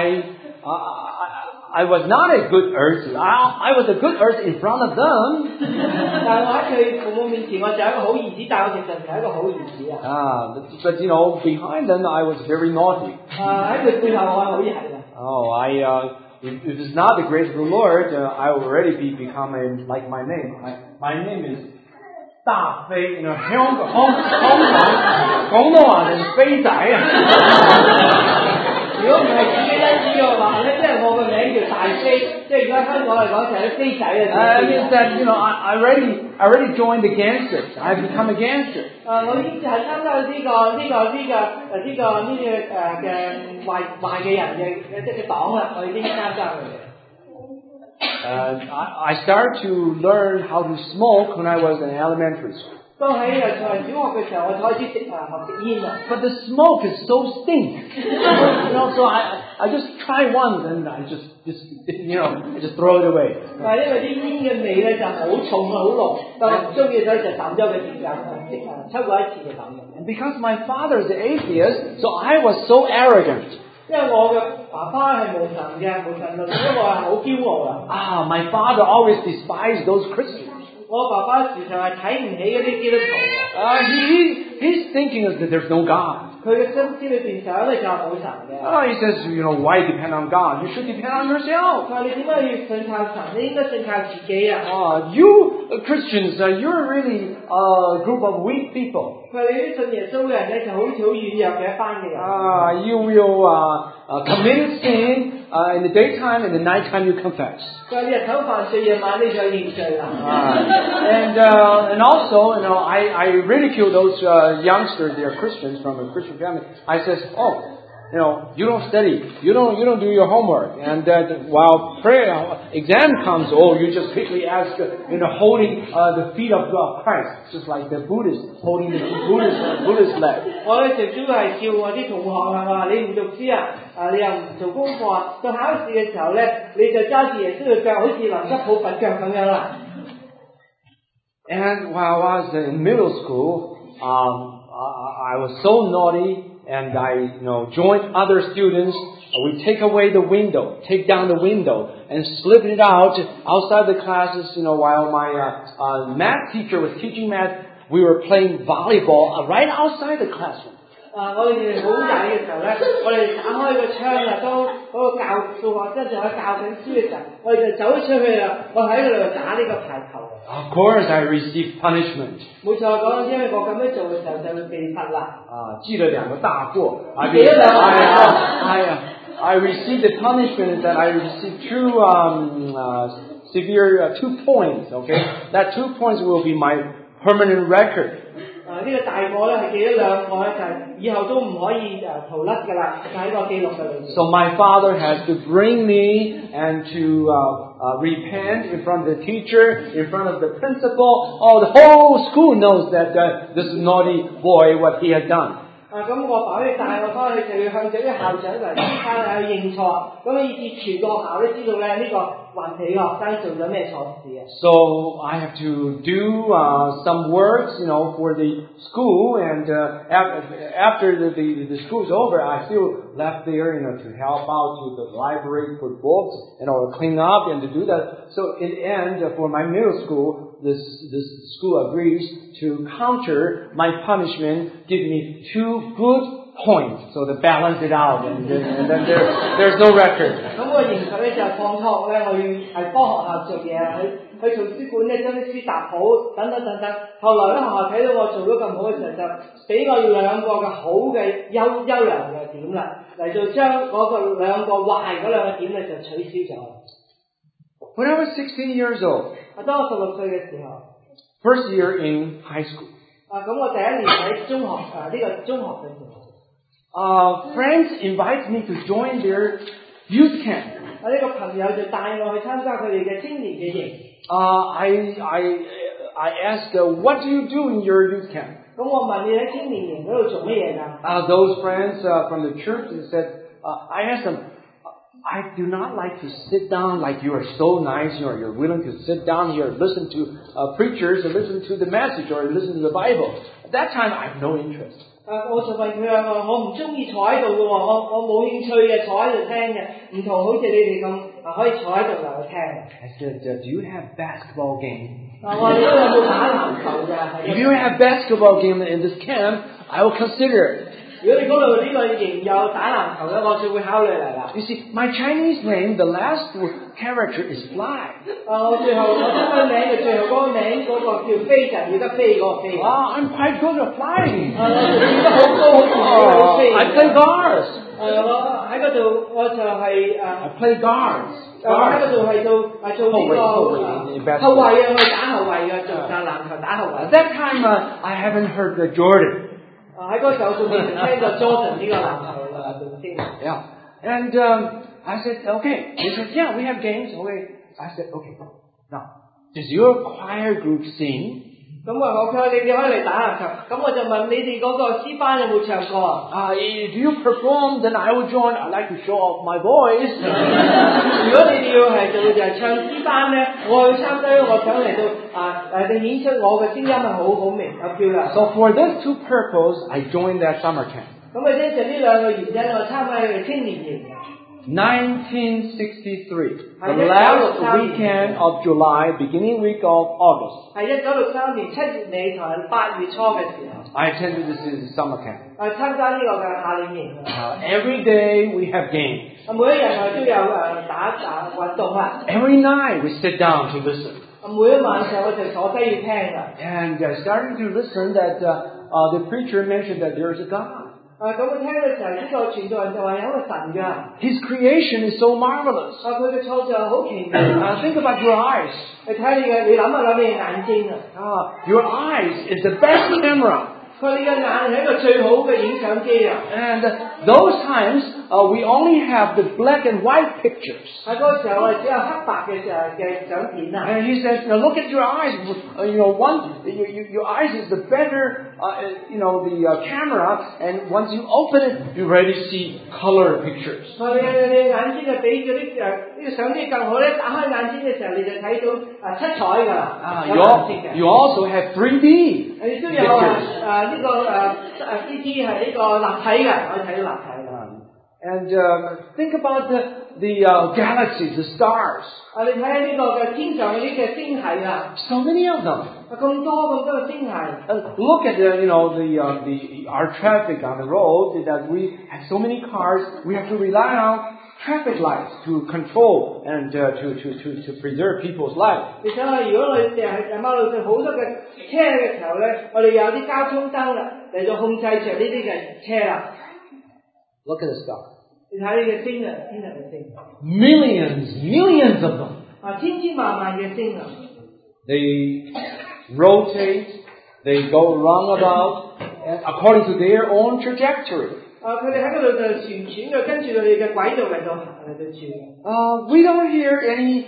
[SPEAKER 1] I was not a good 兒子. I was a good 兒子in front of them.
[SPEAKER 2] 但係我喺佢父母面前，我就係一個好兒子，但係我其實唔係一個好兒子啊。
[SPEAKER 1] But behind them, I was very naughty.
[SPEAKER 2] 喺佢背後我係好曳嘅。
[SPEAKER 1] If it is not the grace of the Lord, I will already become like my name. My name is 大飛，香港廣東話就飛仔啊！
[SPEAKER 2] 如果唔係自己恩賜嘅話咧，即係我個名叫大飛，即係而家香港嚟講就係啲飛仔啊。
[SPEAKER 1] Means that I already joined the gangsters. I become a gangster.
[SPEAKER 2] 我已經係參加呢個嘅壞嘅人嘅即係黨啦，我已經參加佢哋。
[SPEAKER 1] I started to learn how to smoke when I was in elementary school.
[SPEAKER 2] 當喺小學嘅時候，我開始學食煙啦。
[SPEAKER 1] But the smoke is so stink. So I just try once and I just throw it away.
[SPEAKER 2] 但係因為啲煙嘅味咧就好重好濃，但我唔中意，所以就抌咗佢時間，抽過一次就抌咗。
[SPEAKER 1] And because my father is an atheist, so I was so arrogant.
[SPEAKER 2] 因為我嘅爸爸係無神論，所以我係好驕傲啊。
[SPEAKER 1] My father always despised those Christians.
[SPEAKER 2] 我爸爸時常係睇唔起嗰啲基督徒。
[SPEAKER 1] His thinking is that there's no God.
[SPEAKER 2] 佢嘅心思裏邊想咧就係冇神嘅。
[SPEAKER 1] He says, why depend on God? You should depend on yourself.
[SPEAKER 2] 佢話你點解要信靠神？你應該信靠自己啊。
[SPEAKER 1] You Christians, you're really a group of weak people.
[SPEAKER 2] 佢話你啲信耶穌嘅人咧就好似好軟弱嘅一班嘅人。
[SPEAKER 1] You will commit sin in the daytime, and the nighttime you confess.
[SPEAKER 2] 佢話你日頭犯罪，夜晚你就認罪啦。
[SPEAKER 1] And also, I ridicule those youngsters. They are Christians from a Christian family. I says, you don't study, you don't do your homework, and that while exam comes, you just quickly ask, holding the feet of Christ, just like the Buddhists holding the Buddhist leg.
[SPEAKER 2] 我咧最主要係叫我啲同學係話你唔讀書啊，你又唔做功課啊，到考試嘅時候咧，你就揸住耶穌嘅腳，好似臨急抱佛腳咁樣啦。
[SPEAKER 1] And while I was in middle school, I was so naughty, and I, joined other students. We take down the window, and slip it outside the classes. While my math teacher was teaching math, we were playing volleyball right outside the classroom.
[SPEAKER 2] 我哋好曳嘅時候咧，我哋打開個窗啊，當嗰個教數學真係喺教緊書嘅時候，我哋就走咗出去啦。我喺嗰度打呢個排球。
[SPEAKER 1] Of course, I received punishment.
[SPEAKER 2] 冇錯講，因為我咁樣做嘅時候就會被罰啦。
[SPEAKER 1] 記了兩個大過。
[SPEAKER 2] 記咗兩個大過。
[SPEAKER 1] I received the punishment that I received two severe 2 points. Okay, that 2 points will be my permanent record. 呢個大過咧係記咗兩個咧，就係以後都唔可以逃甩㗎啦，就喺個記錄嘅裏面。So my father has to bring me and to repent in front of the teacher, in front of the principal. The whole school knows that this naughty boy what he has done. 咁我爸咧帶我翻去就要向咗啲校長嚟翻去認錯，咁以至全個校都知道咧呢個頑皮學生做咗咩錯事啊。So I have to do some works, for the school, and after the school's over, I still left there, to help out to the library for books and clean up and to do that. So in the end, for my middle school, this school agrees to counter my punishment, give me 2 good points, so to balance it out, and then there's no record. 咁我刑罰咧就放託咧，我要喺科學校做嘢，喺
[SPEAKER 2] 去圖書館咧將啲書搭好，等等等等。後來咧學校睇到我做咗咁好嘅時候，就俾我兩個嘅好嘅優良嘅點啦，嚟到將嗰個兩個壞嗰兩個點咧就取消咗。
[SPEAKER 1] When I was 16 years old,
[SPEAKER 2] 當我16歲嘅時候
[SPEAKER 1] first year in high school,
[SPEAKER 2] 咁我第一年喺中學呢個中學嘅時候
[SPEAKER 1] friends invite me to join their youth camp.
[SPEAKER 2] 呢個朋友就帶我去參加佢哋嘅青年嘅營。
[SPEAKER 1] I asked, what do you do in your youth camp?
[SPEAKER 2] 咁我問你喺青年營嗰度做乜嘢㗎
[SPEAKER 1] ？Those friends from the church said, I asked them, I do not like to sit down like you are so nice, you're willing to sit down here and listen to preachers or listen to the message or listen to the Bible. At that time, I have no interest.
[SPEAKER 2] 我就問佢我唔中意坐喺度嘅喎，我冇興趣嘅，坐喺度聽嘅，唔同好似你哋咁可以坐喺度嚟聽。
[SPEAKER 1] I said, do you have basketball game?
[SPEAKER 2] 我話你有冇打籃球㗎
[SPEAKER 1] If you have basketball game in this camp, I will consider it.
[SPEAKER 2] 如果你嗰度呢個營有打籃球咧，我就會考慮嚟啦。
[SPEAKER 1] You see, my Chinese name, the last character is fly.
[SPEAKER 2] 我最後我中文名嘅最後嗰個名嗰個叫飛，就要得飛嗰個飛。
[SPEAKER 1] I'm quite good at flying.
[SPEAKER 2] 飛得好高，好似飛。
[SPEAKER 1] I play guards.
[SPEAKER 2] 我喺嗰度我就係
[SPEAKER 1] I play guards.
[SPEAKER 2] 我喺嗰度係做呢個後衞啊，我打後衞嘅，做籃球打後衞。
[SPEAKER 1] At that time, I haven't heard the Jordan.
[SPEAKER 2] 喺嗰時候仲未聽過 Jordan 呢個籃球明星。
[SPEAKER 1] Yeah. And I said, okay. They said, yeah, we have games. Okay. I said, okay. Now, does your choir group sing?
[SPEAKER 2] 咁我佢你可以嚟打籃球。咁我就問你哋嗰個詩班有冇唱歌啊
[SPEAKER 1] ？Do you perform? Then I will join. I like to show off my voice.
[SPEAKER 2] 如果你哋要係做就係唱詩班咧，我去參加，我想嚟到演出我嘅聲音係好明好漂亮。
[SPEAKER 1] So for those two purposes, I joined that summer camp.
[SPEAKER 2] 咁啊，因為呢兩個原因，我參加佢哋青年營。
[SPEAKER 1] 1963, the last weekend of July, beginning week of August.
[SPEAKER 2] 係1963年7月尾同8月初嘅時候。
[SPEAKER 1] I attended this summer camp.
[SPEAKER 2] 參加呢個嘅夏令營。
[SPEAKER 1] Every day we have games.
[SPEAKER 2] 每一日都有打運動啦。
[SPEAKER 1] Every night we sit down to listen.
[SPEAKER 2] 每一晚上我就坐低要聽㗎。
[SPEAKER 1] And starting to listen that the preacher mentioned that there is a God.
[SPEAKER 2] 咁我聽嘅時候，呢個傳道人就話有個神㗎。
[SPEAKER 1] His creation is so marvelous.
[SPEAKER 2] 佢嘅創造好奇妙。
[SPEAKER 1] Think about your eyes.
[SPEAKER 2] 你睇你諗下你嘅眼睛啊。
[SPEAKER 1] Your eyes is the best camera.
[SPEAKER 2] 佢你嘅眼係一個最好嘅影相機啊。
[SPEAKER 1] And those times we only have the black and white pictures.
[SPEAKER 2] 喺嗰個時候我哋只有黑白嘅相片啊。
[SPEAKER 1] And he says, now look at your eyes. Your eyes is the better, the camera. And once you open it, you already see color pictures.
[SPEAKER 2] 你眼睛係比嗰啲呢個相機更好咧。打開眼睛嘅時候，你就睇到七彩㗎啦。
[SPEAKER 1] You also have 3D.
[SPEAKER 2] 你都有呢個3D 係呢個立體嘅，可以睇到立體嘅。
[SPEAKER 1] And think about the galaxies, the stars.
[SPEAKER 2] 你睇下呢個嘅天上嗰啲嘅星系啊。
[SPEAKER 1] So many of them.
[SPEAKER 2] 咁多嘅星系。
[SPEAKER 1] Look at our traffic on the road. That we have so many cars, we have to rely on traffic lights to control and to preserve people's lives.
[SPEAKER 2] 你想下，如果我哋成日喺馬路上好多嘅車嘅時候咧，我哋有啲交通燈啦，嚟到控制住呢啲嘅車啦。
[SPEAKER 1] Look at the stars.
[SPEAKER 2] 你睇呢個星啊，天上嘅星。
[SPEAKER 1] Millions of them.
[SPEAKER 2] 千萬嘅星啊。
[SPEAKER 1] They rotate, they go roundabout, and according to their own trajectory.
[SPEAKER 2] 佢哋喺嗰度就旋轉嘅，跟住佢哋嘅軌道嚟到轉。
[SPEAKER 1] We don't hear any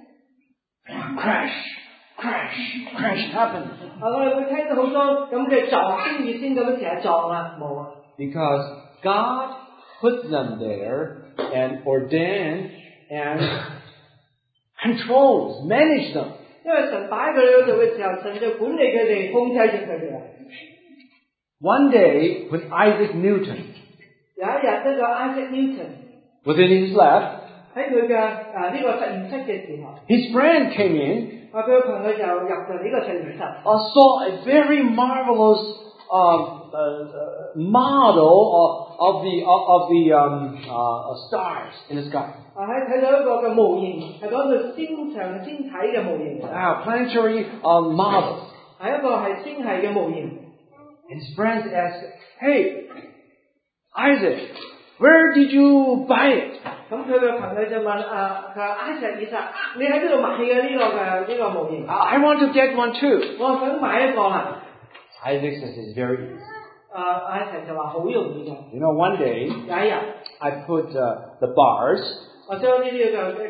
[SPEAKER 1] crash happen.
[SPEAKER 2] 我哋會聽到好多咁嘅撞星與星咁樣成日撞啊，冇啊。
[SPEAKER 1] Because God put them there and ordained and controls, manage them.
[SPEAKER 2] 因為神擺佢哋嗰度嘅時候，神就管理佢哋，控制住佢哋啊。
[SPEAKER 1] One day, when Isaac Newton,
[SPEAKER 2] 有一日呢個 Isaac Newton
[SPEAKER 1] was in his lab,
[SPEAKER 2] 喺佢嘅呢個實驗室嘅時候
[SPEAKER 1] his friend came in,
[SPEAKER 2] 佢嘅朋友就入到呢個實驗室
[SPEAKER 1] saw a very marvelous model of the stars in the sky.
[SPEAKER 2] 睇到一個嘅模型，係講到星場星體嘅模型。
[SPEAKER 1] Planetary models.
[SPEAKER 2] 係一個係星系嘅模型。
[SPEAKER 1] And his friends asked, "Hey, Isaac, where did you buy it?"
[SPEAKER 2] 咁佢嘅朋友就問佢話Isaac，以撒，你喺邊度買嘅呢個模型？
[SPEAKER 1] I want to get one too.
[SPEAKER 2] 我想買一個啦。
[SPEAKER 1] Isaac says it's very easy.
[SPEAKER 2] Isaac 就話好容易嘅。
[SPEAKER 1] You know, one day
[SPEAKER 2] 有一日
[SPEAKER 1] I put the bars.
[SPEAKER 2] 我將呢啲一啲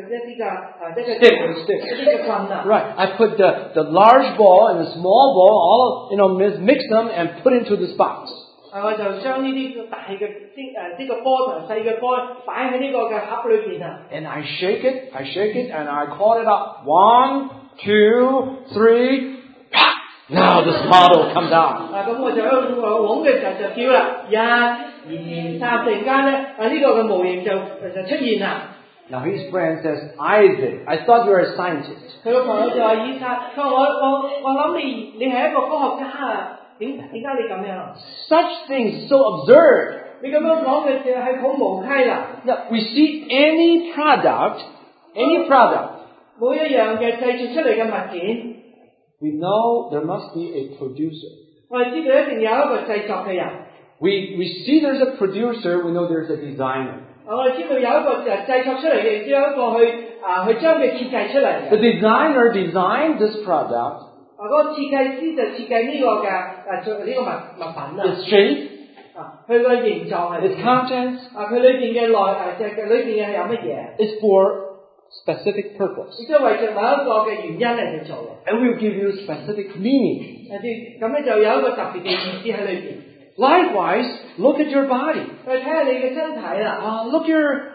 [SPEAKER 2] 嘅棍啊。
[SPEAKER 1] Right. I put the large ball and the small ball, mix them and put into this box.
[SPEAKER 2] 我就將呢啲大嘅呢個波同細嘅波擺喺呢個嘅盒裏邊啊。
[SPEAKER 1] And I shake it, and I call it up. 1, 2, 3. Now this model comes out.
[SPEAKER 2] 咁我就喺度拱嘅時候就叫啦，1、2、3，突然間咧呢個嘅模型就出現啦。
[SPEAKER 1] Now his friend says, Isaac, I thought you were a scientist.
[SPEAKER 2] 佢個朋友就話以撒，佢話我諗你係一個科學家啊，點解你咁樣
[SPEAKER 1] ？Such things so absurd.
[SPEAKER 2] 你咁樣講嘅時候係好無稽啦。
[SPEAKER 1] Now, we see any product,
[SPEAKER 2] 每一樣嘅製造出嚟嘅物件。
[SPEAKER 1] We know there must be a producer.
[SPEAKER 2] 我哋知道一定有一個製作嘅人。
[SPEAKER 1] We see there's a producer. We know there's a designer.
[SPEAKER 2] 我哋知道有一個製作出嚟嘅，亦都有一個去將佢設計出嚟嘅。
[SPEAKER 1] The designer designed this product.
[SPEAKER 2] 嗰個設計師就設計呢個嘅呢個物品啊。
[SPEAKER 1] Its shape.
[SPEAKER 2] 佢個形狀係。
[SPEAKER 1] Its contents.
[SPEAKER 2] 佢裏邊嘅裏邊係有乜嘢
[SPEAKER 1] ？It's for specific purpose.
[SPEAKER 2] 亦都為著某一個嘅原因嚟去做嘅。
[SPEAKER 1] And we'll give you specific meaning.
[SPEAKER 2] 咁咧就有一個特別嘅意思喺裏邊。
[SPEAKER 1] Likewise, look at your body.
[SPEAKER 2] 去睇下你嘅身體啦。
[SPEAKER 1] Look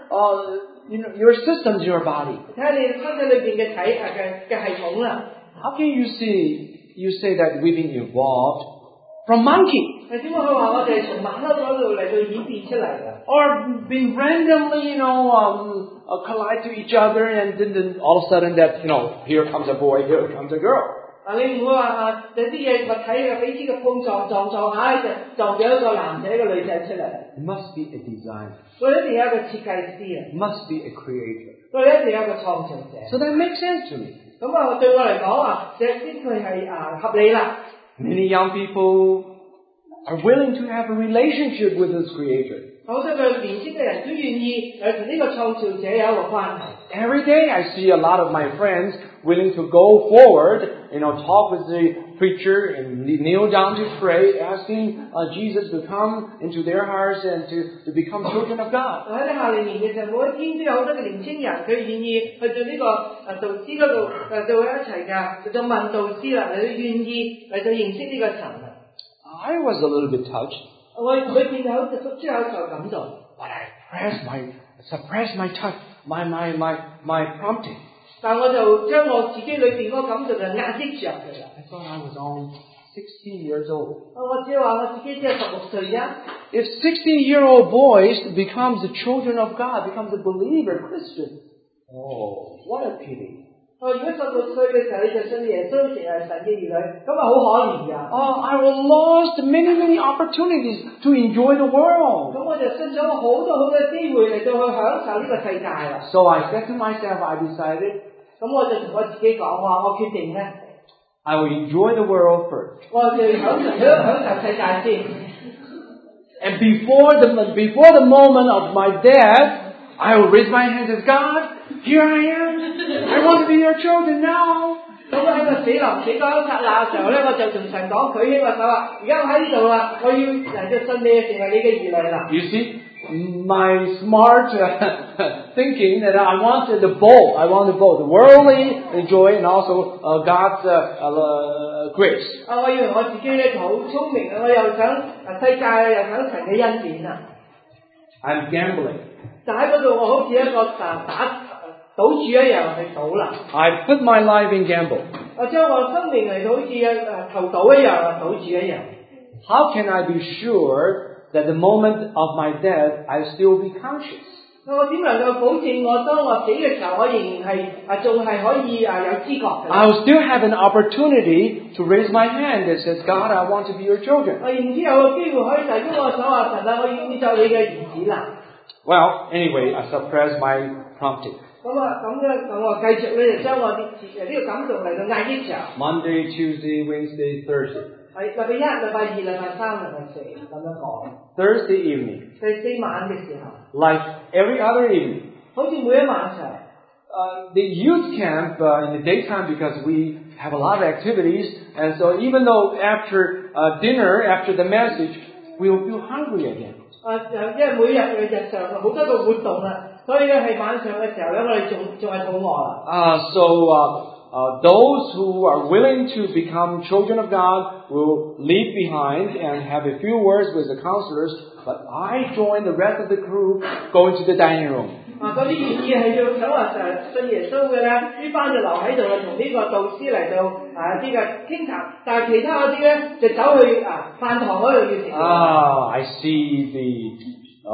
[SPEAKER 1] your systems, your body.
[SPEAKER 2] 睇下你身體裏邊嘅系統啦。
[SPEAKER 1] How can you say that we've been evolved from monkey?
[SPEAKER 2] 點解佢話我哋從馬騮嗰度嚟到演變出嚟嘅
[SPEAKER 1] ？Or being randomly, collide to each other, and then all of a sudden that, here comes a boy, here comes a girl.
[SPEAKER 2] 你唔會話有啲嘢物體嘅彼此嘅碰撞下就撞咗一個男仔一個女仔出嚟。
[SPEAKER 1] It must be a designer.
[SPEAKER 2] 我哋一定有一個設計師啊。
[SPEAKER 1] Must be a creator.
[SPEAKER 2] 我哋一定有一個創造者。
[SPEAKER 1] So that makes sense to me.
[SPEAKER 2] 咁對我嚟講這啲佢係合理啦。
[SPEAKER 1] Many young people are willing to have a relationship with this creator.
[SPEAKER 2] 好多嘅年輕嘅人都願意同呢個創造者有一個關係。
[SPEAKER 1] Every day I see a lot of my friends willing to go forward, talk with the preacher and kneel down to pray, asking Jesus to come into their hearts and to become children of God.
[SPEAKER 2] 喺下年嘅時候，每一天都有好多嘅年輕人，佢願意去到呢個導師嗰度到一齊㗎，就問導師啦，你願意嚟到認識呢個神啊。
[SPEAKER 1] I was a little bit touched.
[SPEAKER 2] 我見到之後就感動。
[SPEAKER 1] But I suppressed my prompting.
[SPEAKER 2] 但我就將我自己裏邊嗰個感動就壓抑着㗎啦。
[SPEAKER 1] I thought I was only 16 years old.
[SPEAKER 2] 我只係話我自己只係16歲啫。
[SPEAKER 1] If 16-year-old boys becomes the children of God, becomes a believer, Christian, what a pity.
[SPEAKER 2] 如果16歲嘅時候你就信耶穌成為神嘅兒女，咁好可憐㗎。
[SPEAKER 1] I will lost many opportunities to enjoy the world.
[SPEAKER 2] 咁我就失咗好多機會嚟到去享受呢個世界啦。
[SPEAKER 1] So I said to myself, I decided.
[SPEAKER 2] 咁我就同我自己講話，我決定咧
[SPEAKER 1] I will enjoy the world first.
[SPEAKER 2] 我就享受世界先。
[SPEAKER 1] And before the moment of my death, I will raise my hands as God. Here I am. I want to be your children now.
[SPEAKER 2] 咁喺個死嗰一剎那嘅時候咧，我就同神講，舉起個手話：而家我喺呢度啦，我要嚟就信你成為你嘅兒女啦。
[SPEAKER 1] You see, my smart thinking that I wanted the worldly joy and also God's grace.
[SPEAKER 2] 我以為我自己咧好聰明啊，我又想世界啊，又想神嘅恩典啊。
[SPEAKER 1] I'm gambling.
[SPEAKER 2] 就喺嗰度，我好似一個打賭注一樣去賭啦。
[SPEAKER 1] I put my life in gamble.
[SPEAKER 2] 我將我生命嚟到好似投賭一樣，賭注一樣。
[SPEAKER 1] How can I be sure that the moment of my death I still be conscious?
[SPEAKER 2] 我點能夠保證我當我死嘅時候，我仍然係仲係可以有知覺嘅
[SPEAKER 1] I will still have an opportunity to raise my hand that says, God, I want to be your children.
[SPEAKER 2] 我然之後有個機會可以提出我手話神啊，我願意做你嘅兒子啦。
[SPEAKER 1] Well, anyway, I suppressed my prompting.
[SPEAKER 2] 咁我繼續咧就將我呢個感動嚟到壓抑着。
[SPEAKER 1] Monday, Tuesday, Wednesday, Thursday.
[SPEAKER 2] 係禮拜一、禮拜二、禮拜三、禮拜四咁樣講。
[SPEAKER 1] Thursday evening.
[SPEAKER 2] 第四晚嘅時候。
[SPEAKER 1] Like every other evening.
[SPEAKER 2] 好似每一晚上。
[SPEAKER 1] The youth camp in the daytime, because we have a lot of activities, and so even though after dinner, after the message, we will feel hungry again.
[SPEAKER 2] 因為每日嘅日常好多個活動啦，所以咧係晚上嘅時候咧，我哋仲係肚餓啦。
[SPEAKER 1] Those who are willing to become children of God will leave behind and have a few words with the counselors, but I join the rest of the group going to the dining room.
[SPEAKER 2] 嗰啲願意係要想話信耶穌嘅咧，呢班就留喺度啦，同呢個導師嚟到呢個傾談，但係其他嗰啲咧就走去飯堂嗰度要食。
[SPEAKER 1] I see the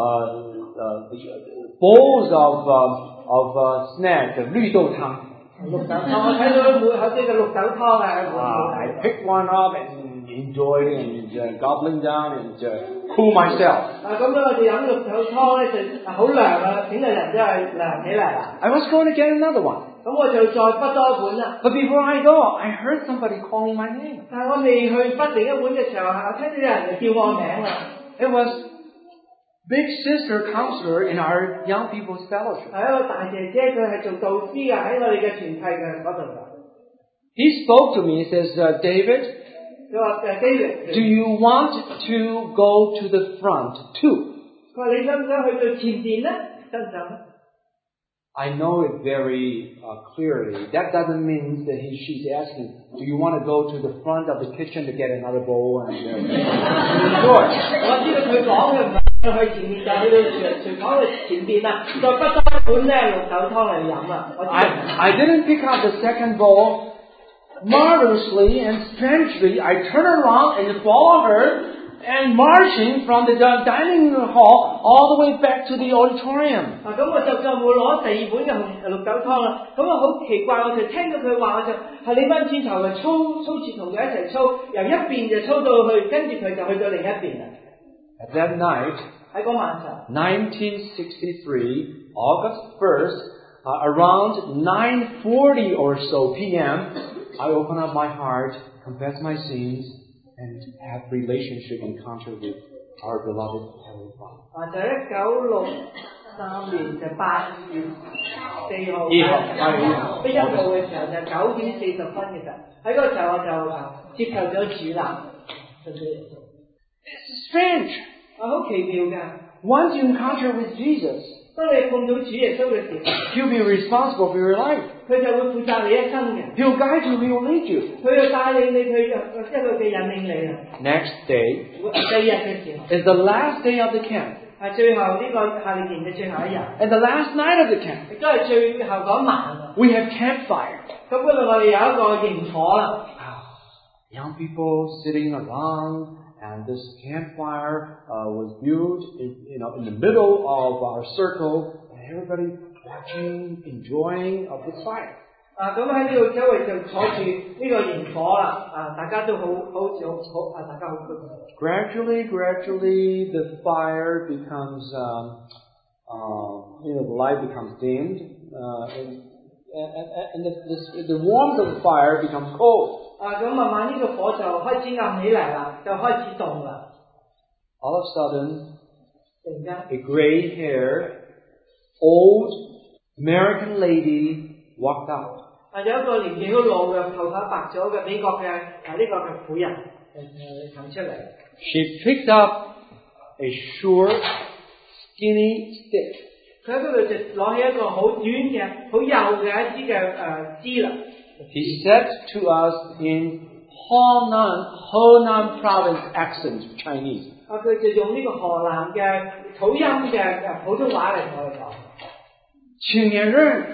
[SPEAKER 1] bowls of snack, 綠豆湯。
[SPEAKER 2] 綠豆湯，我睇到每口啲嘅綠豆湯
[SPEAKER 1] I pick one up and enjoy and gobbling down and cool myself.
[SPEAKER 2] 咁咧我哋飲綠豆湯咧就好涼啊，整個人都係涼起嚟啦。
[SPEAKER 1] I was going to get another one.
[SPEAKER 2] 咁我就再不多碗啦。
[SPEAKER 1] But before I go, I heard somebody calling my name.
[SPEAKER 2] 但係我未去不另一碗嘅時候，我聽到有人就叫我名啦。
[SPEAKER 1] It was big sister counselor in our young people's fellowship.
[SPEAKER 2] 係一個大姐姐，佢係做導師嘅喺我哋嘅團契嘅嗰度㗎。
[SPEAKER 1] He spoke to me and says, David,
[SPEAKER 2] 佢話David,
[SPEAKER 1] do you want to go to the front too?
[SPEAKER 2] 佢話你想唔想去到前邊咧？想唔想？
[SPEAKER 1] I know it very clearly. That doesn't mean that she's asking, do you want to go to the front of the kitchen to get another bowl and enjoy?
[SPEAKER 2] 我知道佢講嘅唔係去前面，就去到廚房嘅前邊啦，再不多碗咧綠豆湯嚟飲啊！
[SPEAKER 1] I didn't pick up the second bowl. Marvelously and strangely, I turn around and follow her and marching from the dining hall all the way back to the auditorium.
[SPEAKER 2] 咁我就冇攞第二碗嘅綠豆湯啦。咁我好奇怪，我就聽到佢話，我就係你翻轉頭就操住同佢一齊操，由一邊就操到去，跟住佢就去到另一邊啦。
[SPEAKER 1] At that night,
[SPEAKER 2] 喺嗰晚上
[SPEAKER 1] 1963, August 1st, around 9:40 or so p.m., I open up my heart, confess my sins, and have relationship encounter with our beloved Heavenly Father.
[SPEAKER 2] 就1963年就8月4號，呢一號嘅時候就9點40分嘅時候，喺嗰個時候我就接受咗主啦。
[SPEAKER 1] It's strange.
[SPEAKER 2] 好奇妙㗎。
[SPEAKER 1] Once you encounter with Jesus,
[SPEAKER 2] 當你碰到主耶穌嘅時候
[SPEAKER 1] He'll be responsible for your life.
[SPEAKER 2] 佢就會負責你一生嘅。
[SPEAKER 1] He'll guide you, He'll lead you.
[SPEAKER 2] 佢要帶領你，佢嘅引領你啊。
[SPEAKER 1] Next day
[SPEAKER 2] 第二日嘅時候
[SPEAKER 1] is the last day of the camp.
[SPEAKER 2] 係最後呢個夏令營嘅最後一日。
[SPEAKER 1] And the last night of the camp.
[SPEAKER 2] 亦都係最後嗰晚啊。
[SPEAKER 1] We have campfire.
[SPEAKER 2] 咁嗰度我哋有一個營火啦。
[SPEAKER 1] Young people sitting around, and this campfire was built in the middle of our circle, and everybody watching, enjoying of the fire.
[SPEAKER 2] 咁喺呢度周圍就坐住呢個營火啦，大家都好大家好高興。
[SPEAKER 1] Gradually, the fire becomes, the light becomes dimmed, and the warmth of the fire becomes cold. 咁慢慢呢個火就開始暗起嚟啦，就開始凍啦。All of a sudden, a gray-haired, old American lady walked out.
[SPEAKER 2] 有一個年紀好老嘅頭髮白咗嘅美國嘅呢個嘅婦人行出嚟。
[SPEAKER 1] She picked up a short, skinny stick.
[SPEAKER 2] 佢喺嗰度就攞起一個好短嘅、好幼嘅一支嘅枝啦。
[SPEAKER 1] He said to us in Henan province accent Chinese.
[SPEAKER 2] 佢就用呢個河南嘅土音嘅普通話嚟同我哋講。
[SPEAKER 1] 青年人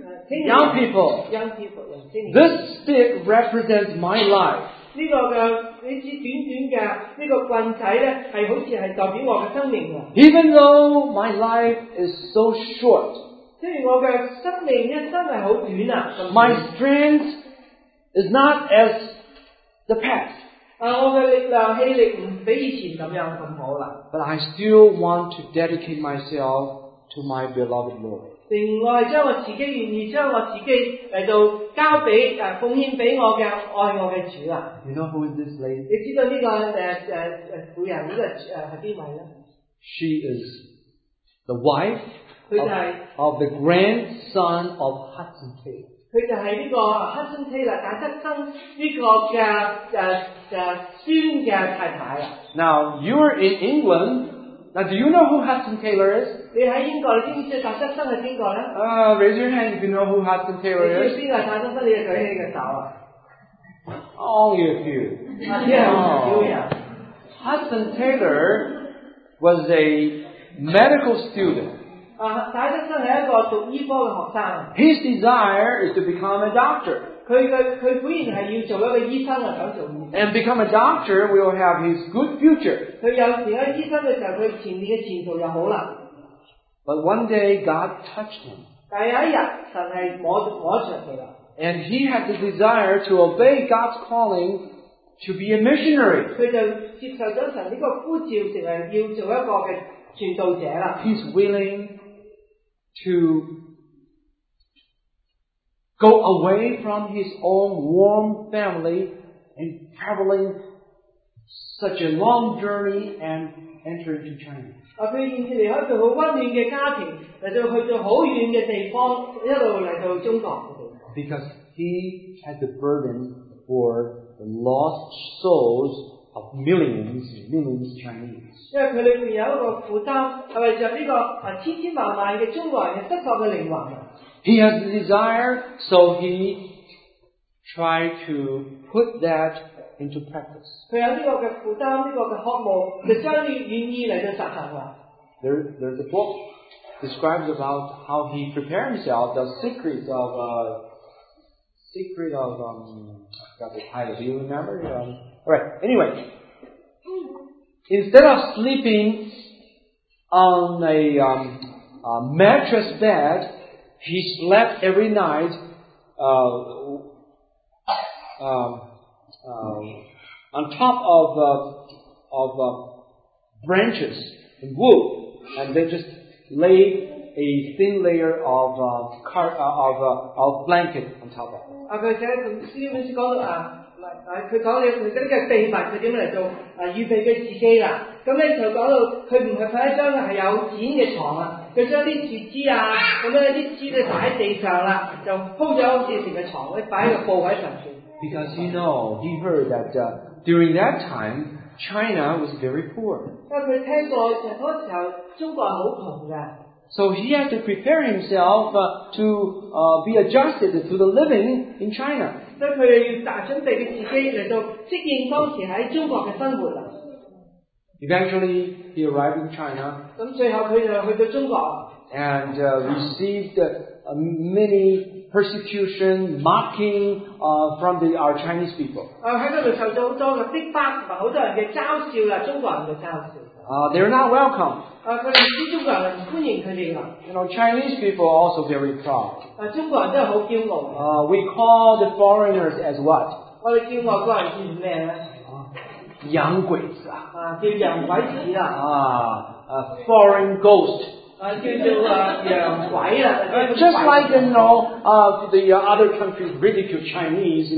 [SPEAKER 1] Young people, this stick represents my life.
[SPEAKER 2] 呢個嘅呢支短嘅呢個棍仔咧，係好似係代表我嘅生命嘅。
[SPEAKER 1] Even though my life is so short,
[SPEAKER 2] 雖然我嘅生命一生係好短啊
[SPEAKER 1] my strength is not as the past,
[SPEAKER 2] 我嘅力量氣力唔比以前咁樣咁好啦。
[SPEAKER 1] but I still want to dedicate myself to my beloved Lord.
[SPEAKER 2] 我係將我自己願意將我自己嚟到交俾奉獻俾我嘅愛我嘅主啊！
[SPEAKER 1] You know who is this lady?
[SPEAKER 2] 你知道呢個婦人呢個係邊位咧？
[SPEAKER 1] She is the wife
[SPEAKER 2] 佢就係
[SPEAKER 1] of the grandson of Hudson Taylor.
[SPEAKER 2] 佢就係呢個Hudson Taylor戴德生呢個嘅孫嘅太太啊！
[SPEAKER 1] Now you are in England. Now do you know who Hudson Taylor is?
[SPEAKER 2] 你喺英國，你知唔知戴德生係邊個咧？
[SPEAKER 1] Raise your hand if you know who Hudson
[SPEAKER 2] 你
[SPEAKER 1] Taylor
[SPEAKER 2] 知
[SPEAKER 1] is.
[SPEAKER 2] 邊個係戴德生？你就舉起嘅手啊！
[SPEAKER 1] Only a few.
[SPEAKER 2] 只係好少人。
[SPEAKER 1] Hudson Taylor was a medical student.
[SPEAKER 2] 戴德生係一個讀醫科嘅學生。
[SPEAKER 1] His desire is to become a doctor.
[SPEAKER 2] 佢本然係要做一個醫生啊，想做醫生。
[SPEAKER 1] And become a doctor will have his good future.
[SPEAKER 2] 佢有時喺醫生嘅時候，佢前面嘅前途就好啦。
[SPEAKER 1] But one day God touched him.
[SPEAKER 2] 但係有一日，神係摸着佢啦。
[SPEAKER 1] And he had the desire to obey God's calling to be a missionary.
[SPEAKER 2] 佢就接受咗神呢個呼召，成為要做一個嘅傳道者啦。
[SPEAKER 1] He's willing to go away from his own warm family and traveling such a long journey and enter into China.
[SPEAKER 2] 佢願意離開佢好溫暖嘅家庭，嚟到去到好遠嘅地方，一路嚟到中國嘅地方。
[SPEAKER 1] Because he has the burden for the lost souls of millions Chinese.
[SPEAKER 2] 因為佢裏面有一個負擔，係為着呢個千千萬萬嘅中國人嘅失喪嘅靈魂。
[SPEAKER 1] He has the desire, so he tried to put that into practice.
[SPEAKER 2] 佢有呢個嘅負擔，呢個嘅渴慕，就將你願意嚟到實行啦。
[SPEAKER 1] There's a book describes about how he prepared himself, the secret of I got the title. Do you remember? Alright. Anyway, instead of sleeping on a mattress bed, he slept every night on top of branches and wood, and then just laid a thin layer of blanket on top of it.
[SPEAKER 2] 佢寫同書本書講到佢講到佢嗰啲嘅秘密，佢點嚟做預備佢自己啦。咁咧就講到佢唔係瞓一張係有剪嘅床啊，佢將啲樹枝啊咁樣啲枝咧擺喺地上啦，就鋪咗好似成個床，咧擺喺個布喺上邊。
[SPEAKER 1] Because he heard that during that time China was very poor.
[SPEAKER 2] 因為佢聽過嗰個時候中國係好窮嘅。
[SPEAKER 1] So he had to prepare himself to be adjusted to the living in China.
[SPEAKER 2] 所以佢哋要大準備佢自己嚟到適應當時喺中國嘅生活啦。
[SPEAKER 1] Eventually, he arrived in China
[SPEAKER 2] 咁最後佢就去到中國
[SPEAKER 1] and received many persecution, mocking from our Chinese people.
[SPEAKER 2] 喺嗰度受到好多嘅逼迫同埋好多人嘅嘲笑啦，中國人嘅嘲笑。
[SPEAKER 1] They're not welcome.
[SPEAKER 2] 佢哋啲中國人唔歡迎佢哋㗎。
[SPEAKER 1] You know, Chinese people are also very proud.
[SPEAKER 2] 中國人真係好驕傲。
[SPEAKER 1] We call the foreigners as what?
[SPEAKER 2] 我哋叫外國人叫咩咧？
[SPEAKER 1] 洋鬼子啊！
[SPEAKER 2] 叫洋鬼子啦。
[SPEAKER 1] Foreign ghost.
[SPEAKER 2] 叫做洋鬼啦。
[SPEAKER 1] Just like the other countries ridicule Chinese,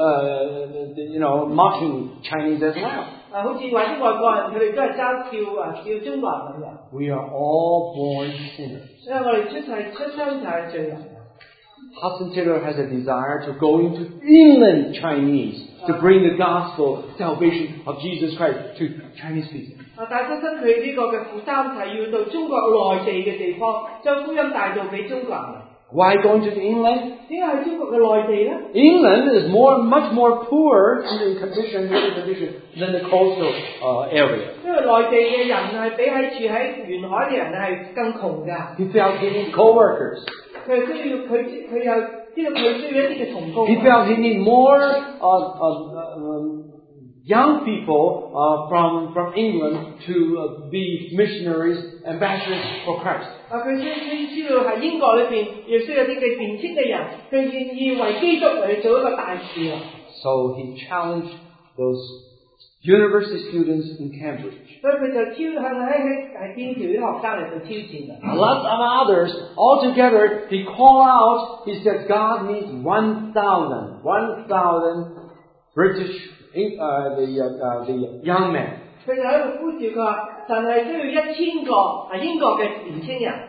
[SPEAKER 1] mocking Chinese as well.
[SPEAKER 2] 好似話啲外國人佢哋都係笑中國人咁樣。
[SPEAKER 1] We are all born sinners.
[SPEAKER 2] 所以我哋出生就係罪人。
[SPEAKER 1] Hudson Taylor has a desire to go into inland Chinese to bring the gospel, salvation of Jesus Christ to Chinese people.
[SPEAKER 3] 戴德生佢呢個嘅負擔係要到中國內地嘅地方，將福音帶到俾中國人。
[SPEAKER 1] Why going to the inland?
[SPEAKER 2] 點解去中國嘅內地咧？
[SPEAKER 1] Inland is much more poor in condition than the coastal area.
[SPEAKER 2] 因為內地嘅人係比喺住喺沿海嘅人係更窮㗎。
[SPEAKER 1] He felt he needed co-workers.
[SPEAKER 2] 佢需要佢有知道佢需要一啲嘅同工。
[SPEAKER 1] He felt he needed more young people from England to be missionaries, ambassadors for Christ.
[SPEAKER 2] 佢知道喺英國裏邊，亦需要啲嘅年輕嘅人，佢願意為基督嚟做一個大事啊。
[SPEAKER 1] So he challenged those university students in Cambridge.
[SPEAKER 2] 所以佢就向喺劍橋啲學生嚟到挑戰啊。
[SPEAKER 1] Lots of others, altogether, he called out, he said, God needs 1,000 British, the young men.
[SPEAKER 2] 佢就喺度呼召佢話，神係需要1000個英國嘅年青人。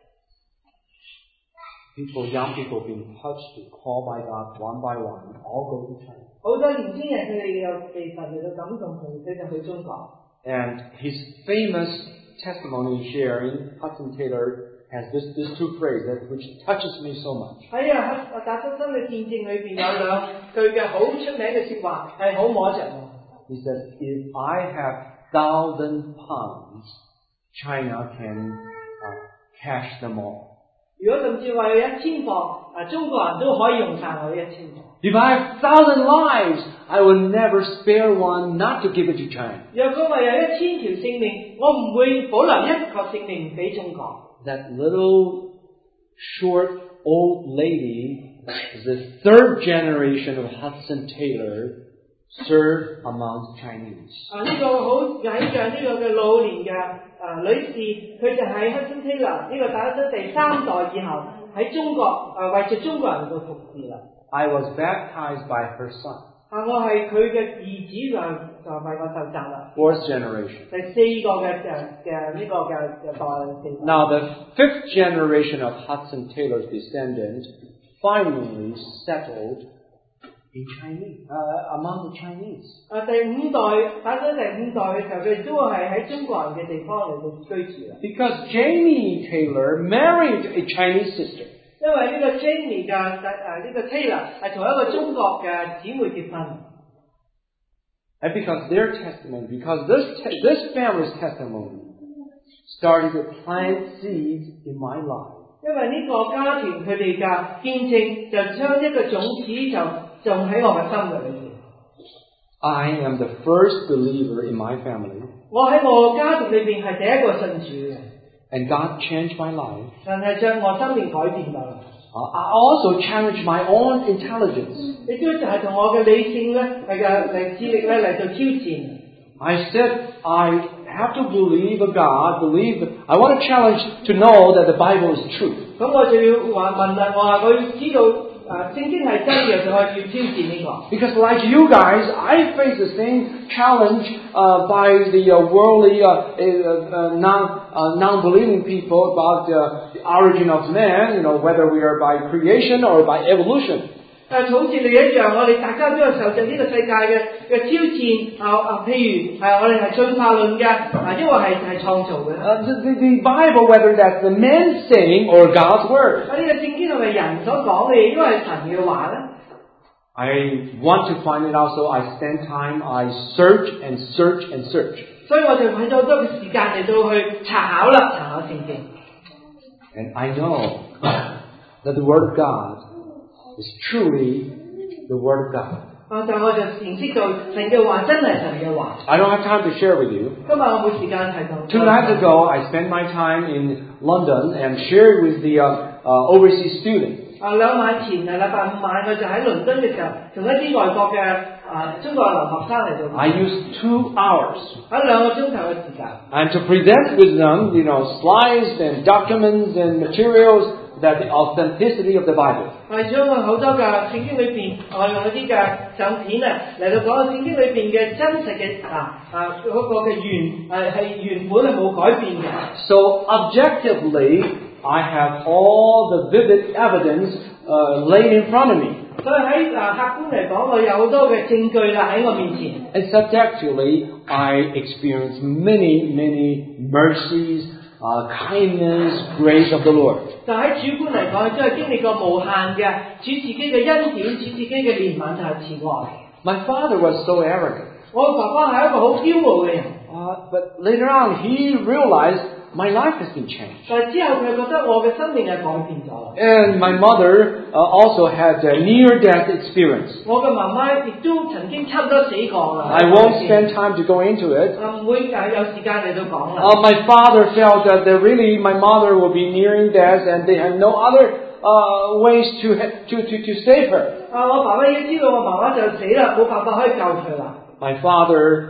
[SPEAKER 1] Young people being touched, called by God one by one, all go to China.
[SPEAKER 2] 好多年青人佢哋又被神嚟到感動，佢就去中國。
[SPEAKER 1] And his famous testimony sharing, Hudson Taylor has this two phrases which touches me so much.
[SPEAKER 2] 喺達德森嘅見證裏邊有兩句嘅好出名嘅説話，係好摸着我。
[SPEAKER 1] He said, if I have 1,000 pounds, China can cash them all.
[SPEAKER 2] 如果甚至話有1000磅，中國人都可以用晒我1000磅。
[SPEAKER 1] If I have 1,000 lives, I will never spare one not to give it to China.
[SPEAKER 2] 若果話有1000條性命，我唔會保留一個性命俾中國。
[SPEAKER 1] That little short old lady is the third generation of Hudson Taylor served among Chinese.
[SPEAKER 2] 呢個好矮像呢個嘅老年嘅女士，佢就喺Hudson Taylor呢個達德森第3代以後喺中國為著中國人去服侍啦。
[SPEAKER 1] I was baptized by her son.
[SPEAKER 2] 我係佢嘅兒子就為我受浸啦。
[SPEAKER 1] Fourth generation.
[SPEAKER 2] 第4個嘅呢個嘅代。
[SPEAKER 1] Now the fifth generation of Hudson Taylor's descendants finally settled in Chinese, among the Chinese.
[SPEAKER 2] 第5代打咗第5代嘅時候，佢都係喺中國人嘅地方嚟到居住啦。
[SPEAKER 1] Because Jamie Taylor married a Chinese sister.
[SPEAKER 2] 因為呢個 Jamie 嘅呢個 Taylor 係同一個中國嘅姊妹結婚。
[SPEAKER 1] And because their testimony, because this family's testimony started to plant seeds in my life.
[SPEAKER 2] 因為呢個家庭佢哋嘅見證就將一個種子就種喺我嘅心裏面。
[SPEAKER 1] I am the first believer in my family.
[SPEAKER 2] 我喺我家庭裏邊係第一個信主嘅。
[SPEAKER 1] And God changed my life.
[SPEAKER 2] 神係將我生命改變咗。
[SPEAKER 1] I also challenged my own intelligence.
[SPEAKER 2] 亦都就係同我嘅理性咧，嚟智力咧嚟到挑戰。
[SPEAKER 1] I said I have to believe a God. I want to challenge to know that the Bible is true.
[SPEAKER 2] 咁我就要問啦，我話佢知道聖經係真嘅，就係要挑戰呢個。
[SPEAKER 1] Because like you guys, I face the same challenge by the worldly non-believing people about the origin of man. Whether we are by creation or by evolution.
[SPEAKER 2] 好似你一樣，我哋大家都有受盡呢個世界嘅挑戰。譬如我哋係進化論嘅，因為係創造嘅。
[SPEAKER 1] The Bible, whether that's the man saying or God's word.
[SPEAKER 2] 呢個聖經係咪人所講嘅，因為係神嘅話咧？
[SPEAKER 1] I want to find it out, so I spend time. I search and search and search.
[SPEAKER 2] 所以我就揾咗好多嘅時間嚟到去查考聖經。
[SPEAKER 1] And I know that the Word of God is truly the Word of God.
[SPEAKER 2] 但我就認識到神嘅話真係神嘅話。
[SPEAKER 1] I don't have time to share with you.
[SPEAKER 2] 今日我冇時間提到。
[SPEAKER 1] 2 nights ago, I spent my time in London and shared with the overseas students.
[SPEAKER 2] 2晚前禮拜5晚，我就喺倫敦嘅時候，同一啲外國嘅中國留學生嚟到。
[SPEAKER 1] I used 2 hours.
[SPEAKER 2] 喺2個鐘頭嘅時間。
[SPEAKER 1] And to present with them, slides and documents and materials that the authenticity of the Bible.
[SPEAKER 2] 為咗我好多嘅聖經裏邊，我用一啲嘅相片嚟到講聖經裏邊嘅真實嘅嗰個嘅原本係冇改變嘅。
[SPEAKER 1] So objectively, I have all the vivid evidence laid in front of me.
[SPEAKER 2] 所以喺客觀嚟講，我有好多嘅證據啦喺我面前。
[SPEAKER 1] And subjectively, I experienced many mercies, kindness, grace of the Lord.
[SPEAKER 2] 就喺主觀嚟講，真係經歷過無限嘅主自己嘅恩典，主自己嘅憐憫同埋慈愛。
[SPEAKER 1] My father was so arrogant.
[SPEAKER 2] 我爸爸係一個好驕傲嘅人。
[SPEAKER 1] But later on, he realized my life has been changed.
[SPEAKER 2] 但係之後佢覺得我嘅生命係改變咗。
[SPEAKER 1] And my mother also had a near-death experience.
[SPEAKER 2] 我嘅媽媽亦都曾經差唔多死過啦。
[SPEAKER 1] I won't spend time to go into it.
[SPEAKER 2] 唔會有時間嚟到講啦。
[SPEAKER 1] My father felt that really my mother will be nearing death and they had no other ways to save her.
[SPEAKER 2] 我爸爸已經知道我媽媽就死啦，冇辦法可以救佢啦。
[SPEAKER 1] My father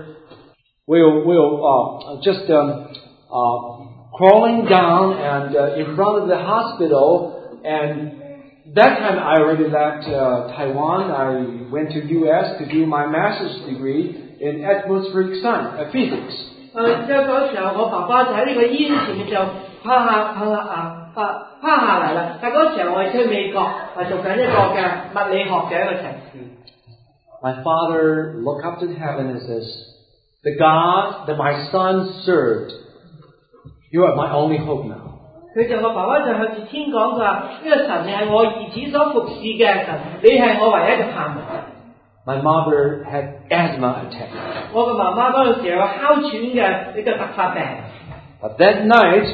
[SPEAKER 1] will just crawling down and in front of the hospital, and that time I already left Taiwan. I went to U.S. to do my master's degree in atmospheric physics.
[SPEAKER 2] 即係嗰時候，我爸爸就喺呢個醫院前面就趴下嚟啦。但係嗰時候我係去美國，係讀緊一個嘅物理學嘅一個碩士。
[SPEAKER 1] My father looked up to heaven and says, "The God that my son served, you are my only hope now."
[SPEAKER 2] 我爸爸就向住天講，佢話：呢個神係我兒子所服侍嘅神，你係我唯一嘅盼望。
[SPEAKER 1] My mother had asthma attack.
[SPEAKER 2] 我嘅媽媽嗰陣時有哮喘嘅呢個突發病。
[SPEAKER 1] But that night,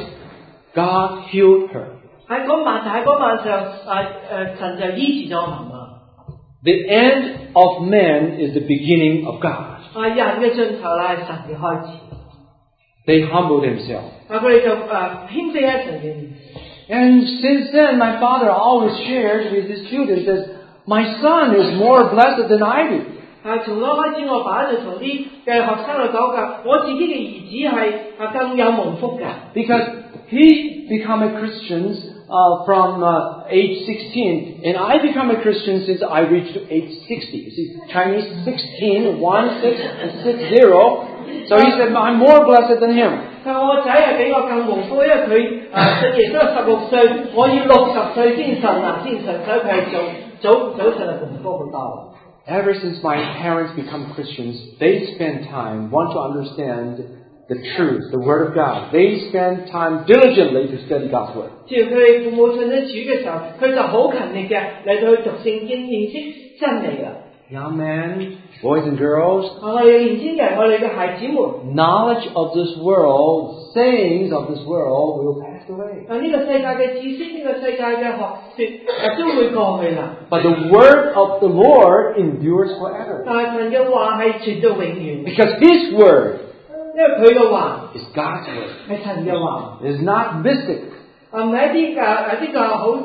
[SPEAKER 1] God healed her.
[SPEAKER 2] 喺嗰晚上，神就醫治咗我媽媽。
[SPEAKER 1] The end of man is the beginning of God.
[SPEAKER 2] 人嘅盡頭係神嘅開始。
[SPEAKER 1] They humbled themselves.
[SPEAKER 2] 佢哋就謙卑喺神嘅面前。
[SPEAKER 1] And since then, my father always shared with his students that my son is more blessed than I do.
[SPEAKER 2] 從嗰開始，我爸就同啲嘅學生去講㗎，我自己嘅兒子係更有蒙福㗎。
[SPEAKER 1] Because he became a Christian from age 16, and I became a Christian since I reached age 60. You see, Chinese 16, 1, 6, and 60. So he said, I'm more blessed than him.
[SPEAKER 2] 我仔係比我更蒙福，因為佢信耶穌16歲，我要60歲先信，所以佢係早信係蒙福好多。
[SPEAKER 1] Ever since my parents become Christians, they spend time, want to understand the truth, the Word of God. They spend time diligently to study God's Word.
[SPEAKER 2] 自從佢哋父母信咗主嘅時候，佢就好勤力嘅嚟到去讀聖經，認識真理啦。
[SPEAKER 1] Young men, boys and girls,
[SPEAKER 2] 我哋年輕人，我哋嘅孩子們
[SPEAKER 1] knowledge of this world, sayings of this world will pass away.
[SPEAKER 2] 呢個世界嘅知識，呢個世界嘅學說都會過去啦。
[SPEAKER 1] But the Word of the Lord endures forever.
[SPEAKER 2] 但係神嘅話係傳到永遠。
[SPEAKER 1] Because His Word
[SPEAKER 2] 因為佢嘅話
[SPEAKER 1] is God's Word.
[SPEAKER 2] 係神嘅話，
[SPEAKER 1] It is not mystic.
[SPEAKER 2] 唔係一啲好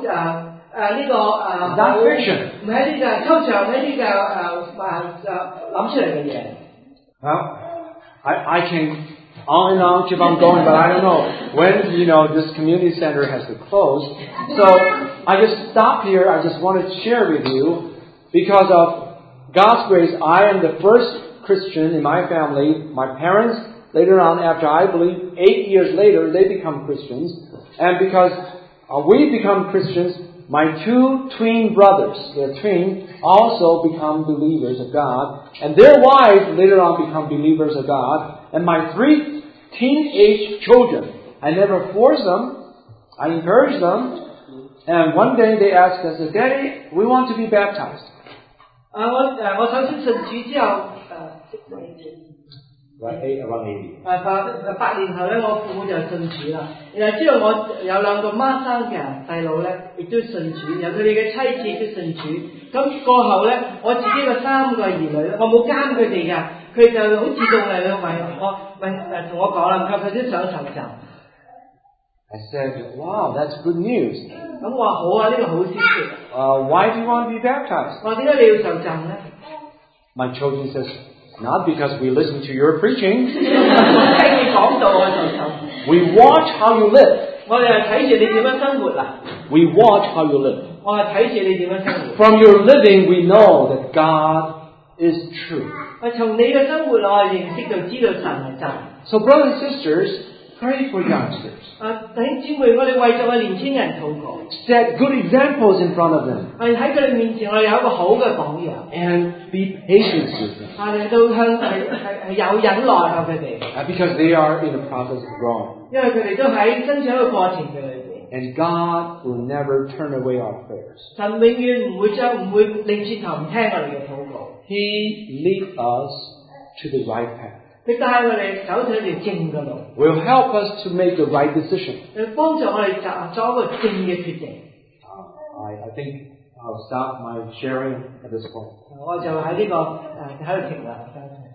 [SPEAKER 1] not fiction.
[SPEAKER 2] 唔係一啲抽象，一啲諗出嚟嘅嘢。
[SPEAKER 1] Well, I can on and on keep on going, but I don't know when this community center has to close. So I just stop here. I just want to share with you, because of God's grace, I am the first Christian in my family. My parents, later on, after I believe 8 years later, they become Christians. And because we become Christians, my two twin brothers, they're twin, also become believers of God. And their wives later on become believers of God. And my 3 teenage children, I never force them. I encourage them. And one day they asked us, Daddy, we want to be baptized.
[SPEAKER 2] 我首先信主之後
[SPEAKER 1] Around 80.
[SPEAKER 2] 8年後咧，我父母就信主啦。然後之後我有2個孖生嘅細佬咧，亦都信主，然後佢哋嘅妻子亦都信主。咁過後咧，我自己嘅3個兒女咧，我冇監佢哋㗎，佢就好自動嚟同我講啦，佢都想受浸。
[SPEAKER 1] I said, wow, that's good news.
[SPEAKER 2] 咁我話好啊，呢個好消息。
[SPEAKER 1] Why do you want to be baptized?
[SPEAKER 2] 我話點解你要受浸咧
[SPEAKER 1] My children says, not because we listen to your preaching.
[SPEAKER 2] 聽你講道我就受。
[SPEAKER 1] We watch how you live.
[SPEAKER 2] 我哋係睇住你點樣生活啊。
[SPEAKER 1] We watch how you live.
[SPEAKER 2] 我係睇住你點樣生活。
[SPEAKER 1] From your living, we know that God is true.
[SPEAKER 2] 從你嘅生活，我係認識到知道神係真。
[SPEAKER 1] So, brothers and sisters, pray for youngsters.
[SPEAKER 2] 弟兄姊妹，我哋為咗我年輕人禱告。
[SPEAKER 1] Set good examples in front of them.
[SPEAKER 2] 喺佢哋面前，我哋有一個好嘅榜樣。
[SPEAKER 1] And be patient with them.
[SPEAKER 2] 我哋都係有忍耐向佢哋。
[SPEAKER 1] Because they are in the process of growing. 因為佢哋都喺增長嘅過程嘅裏邊。And God will never turn away our prayers. 神永遠唔會擰轉頭唔聽我哋嘅禱告。He leads us to the right path. 佢
[SPEAKER 2] 佢帶我哋走上一條正嘅路，
[SPEAKER 1] will help us to make the right decision.
[SPEAKER 2] 佢幫助我哋作一個正嘅決定。
[SPEAKER 1] I think I'll stop my sharing at this point.
[SPEAKER 2] 我就喺呢個喺度停啦。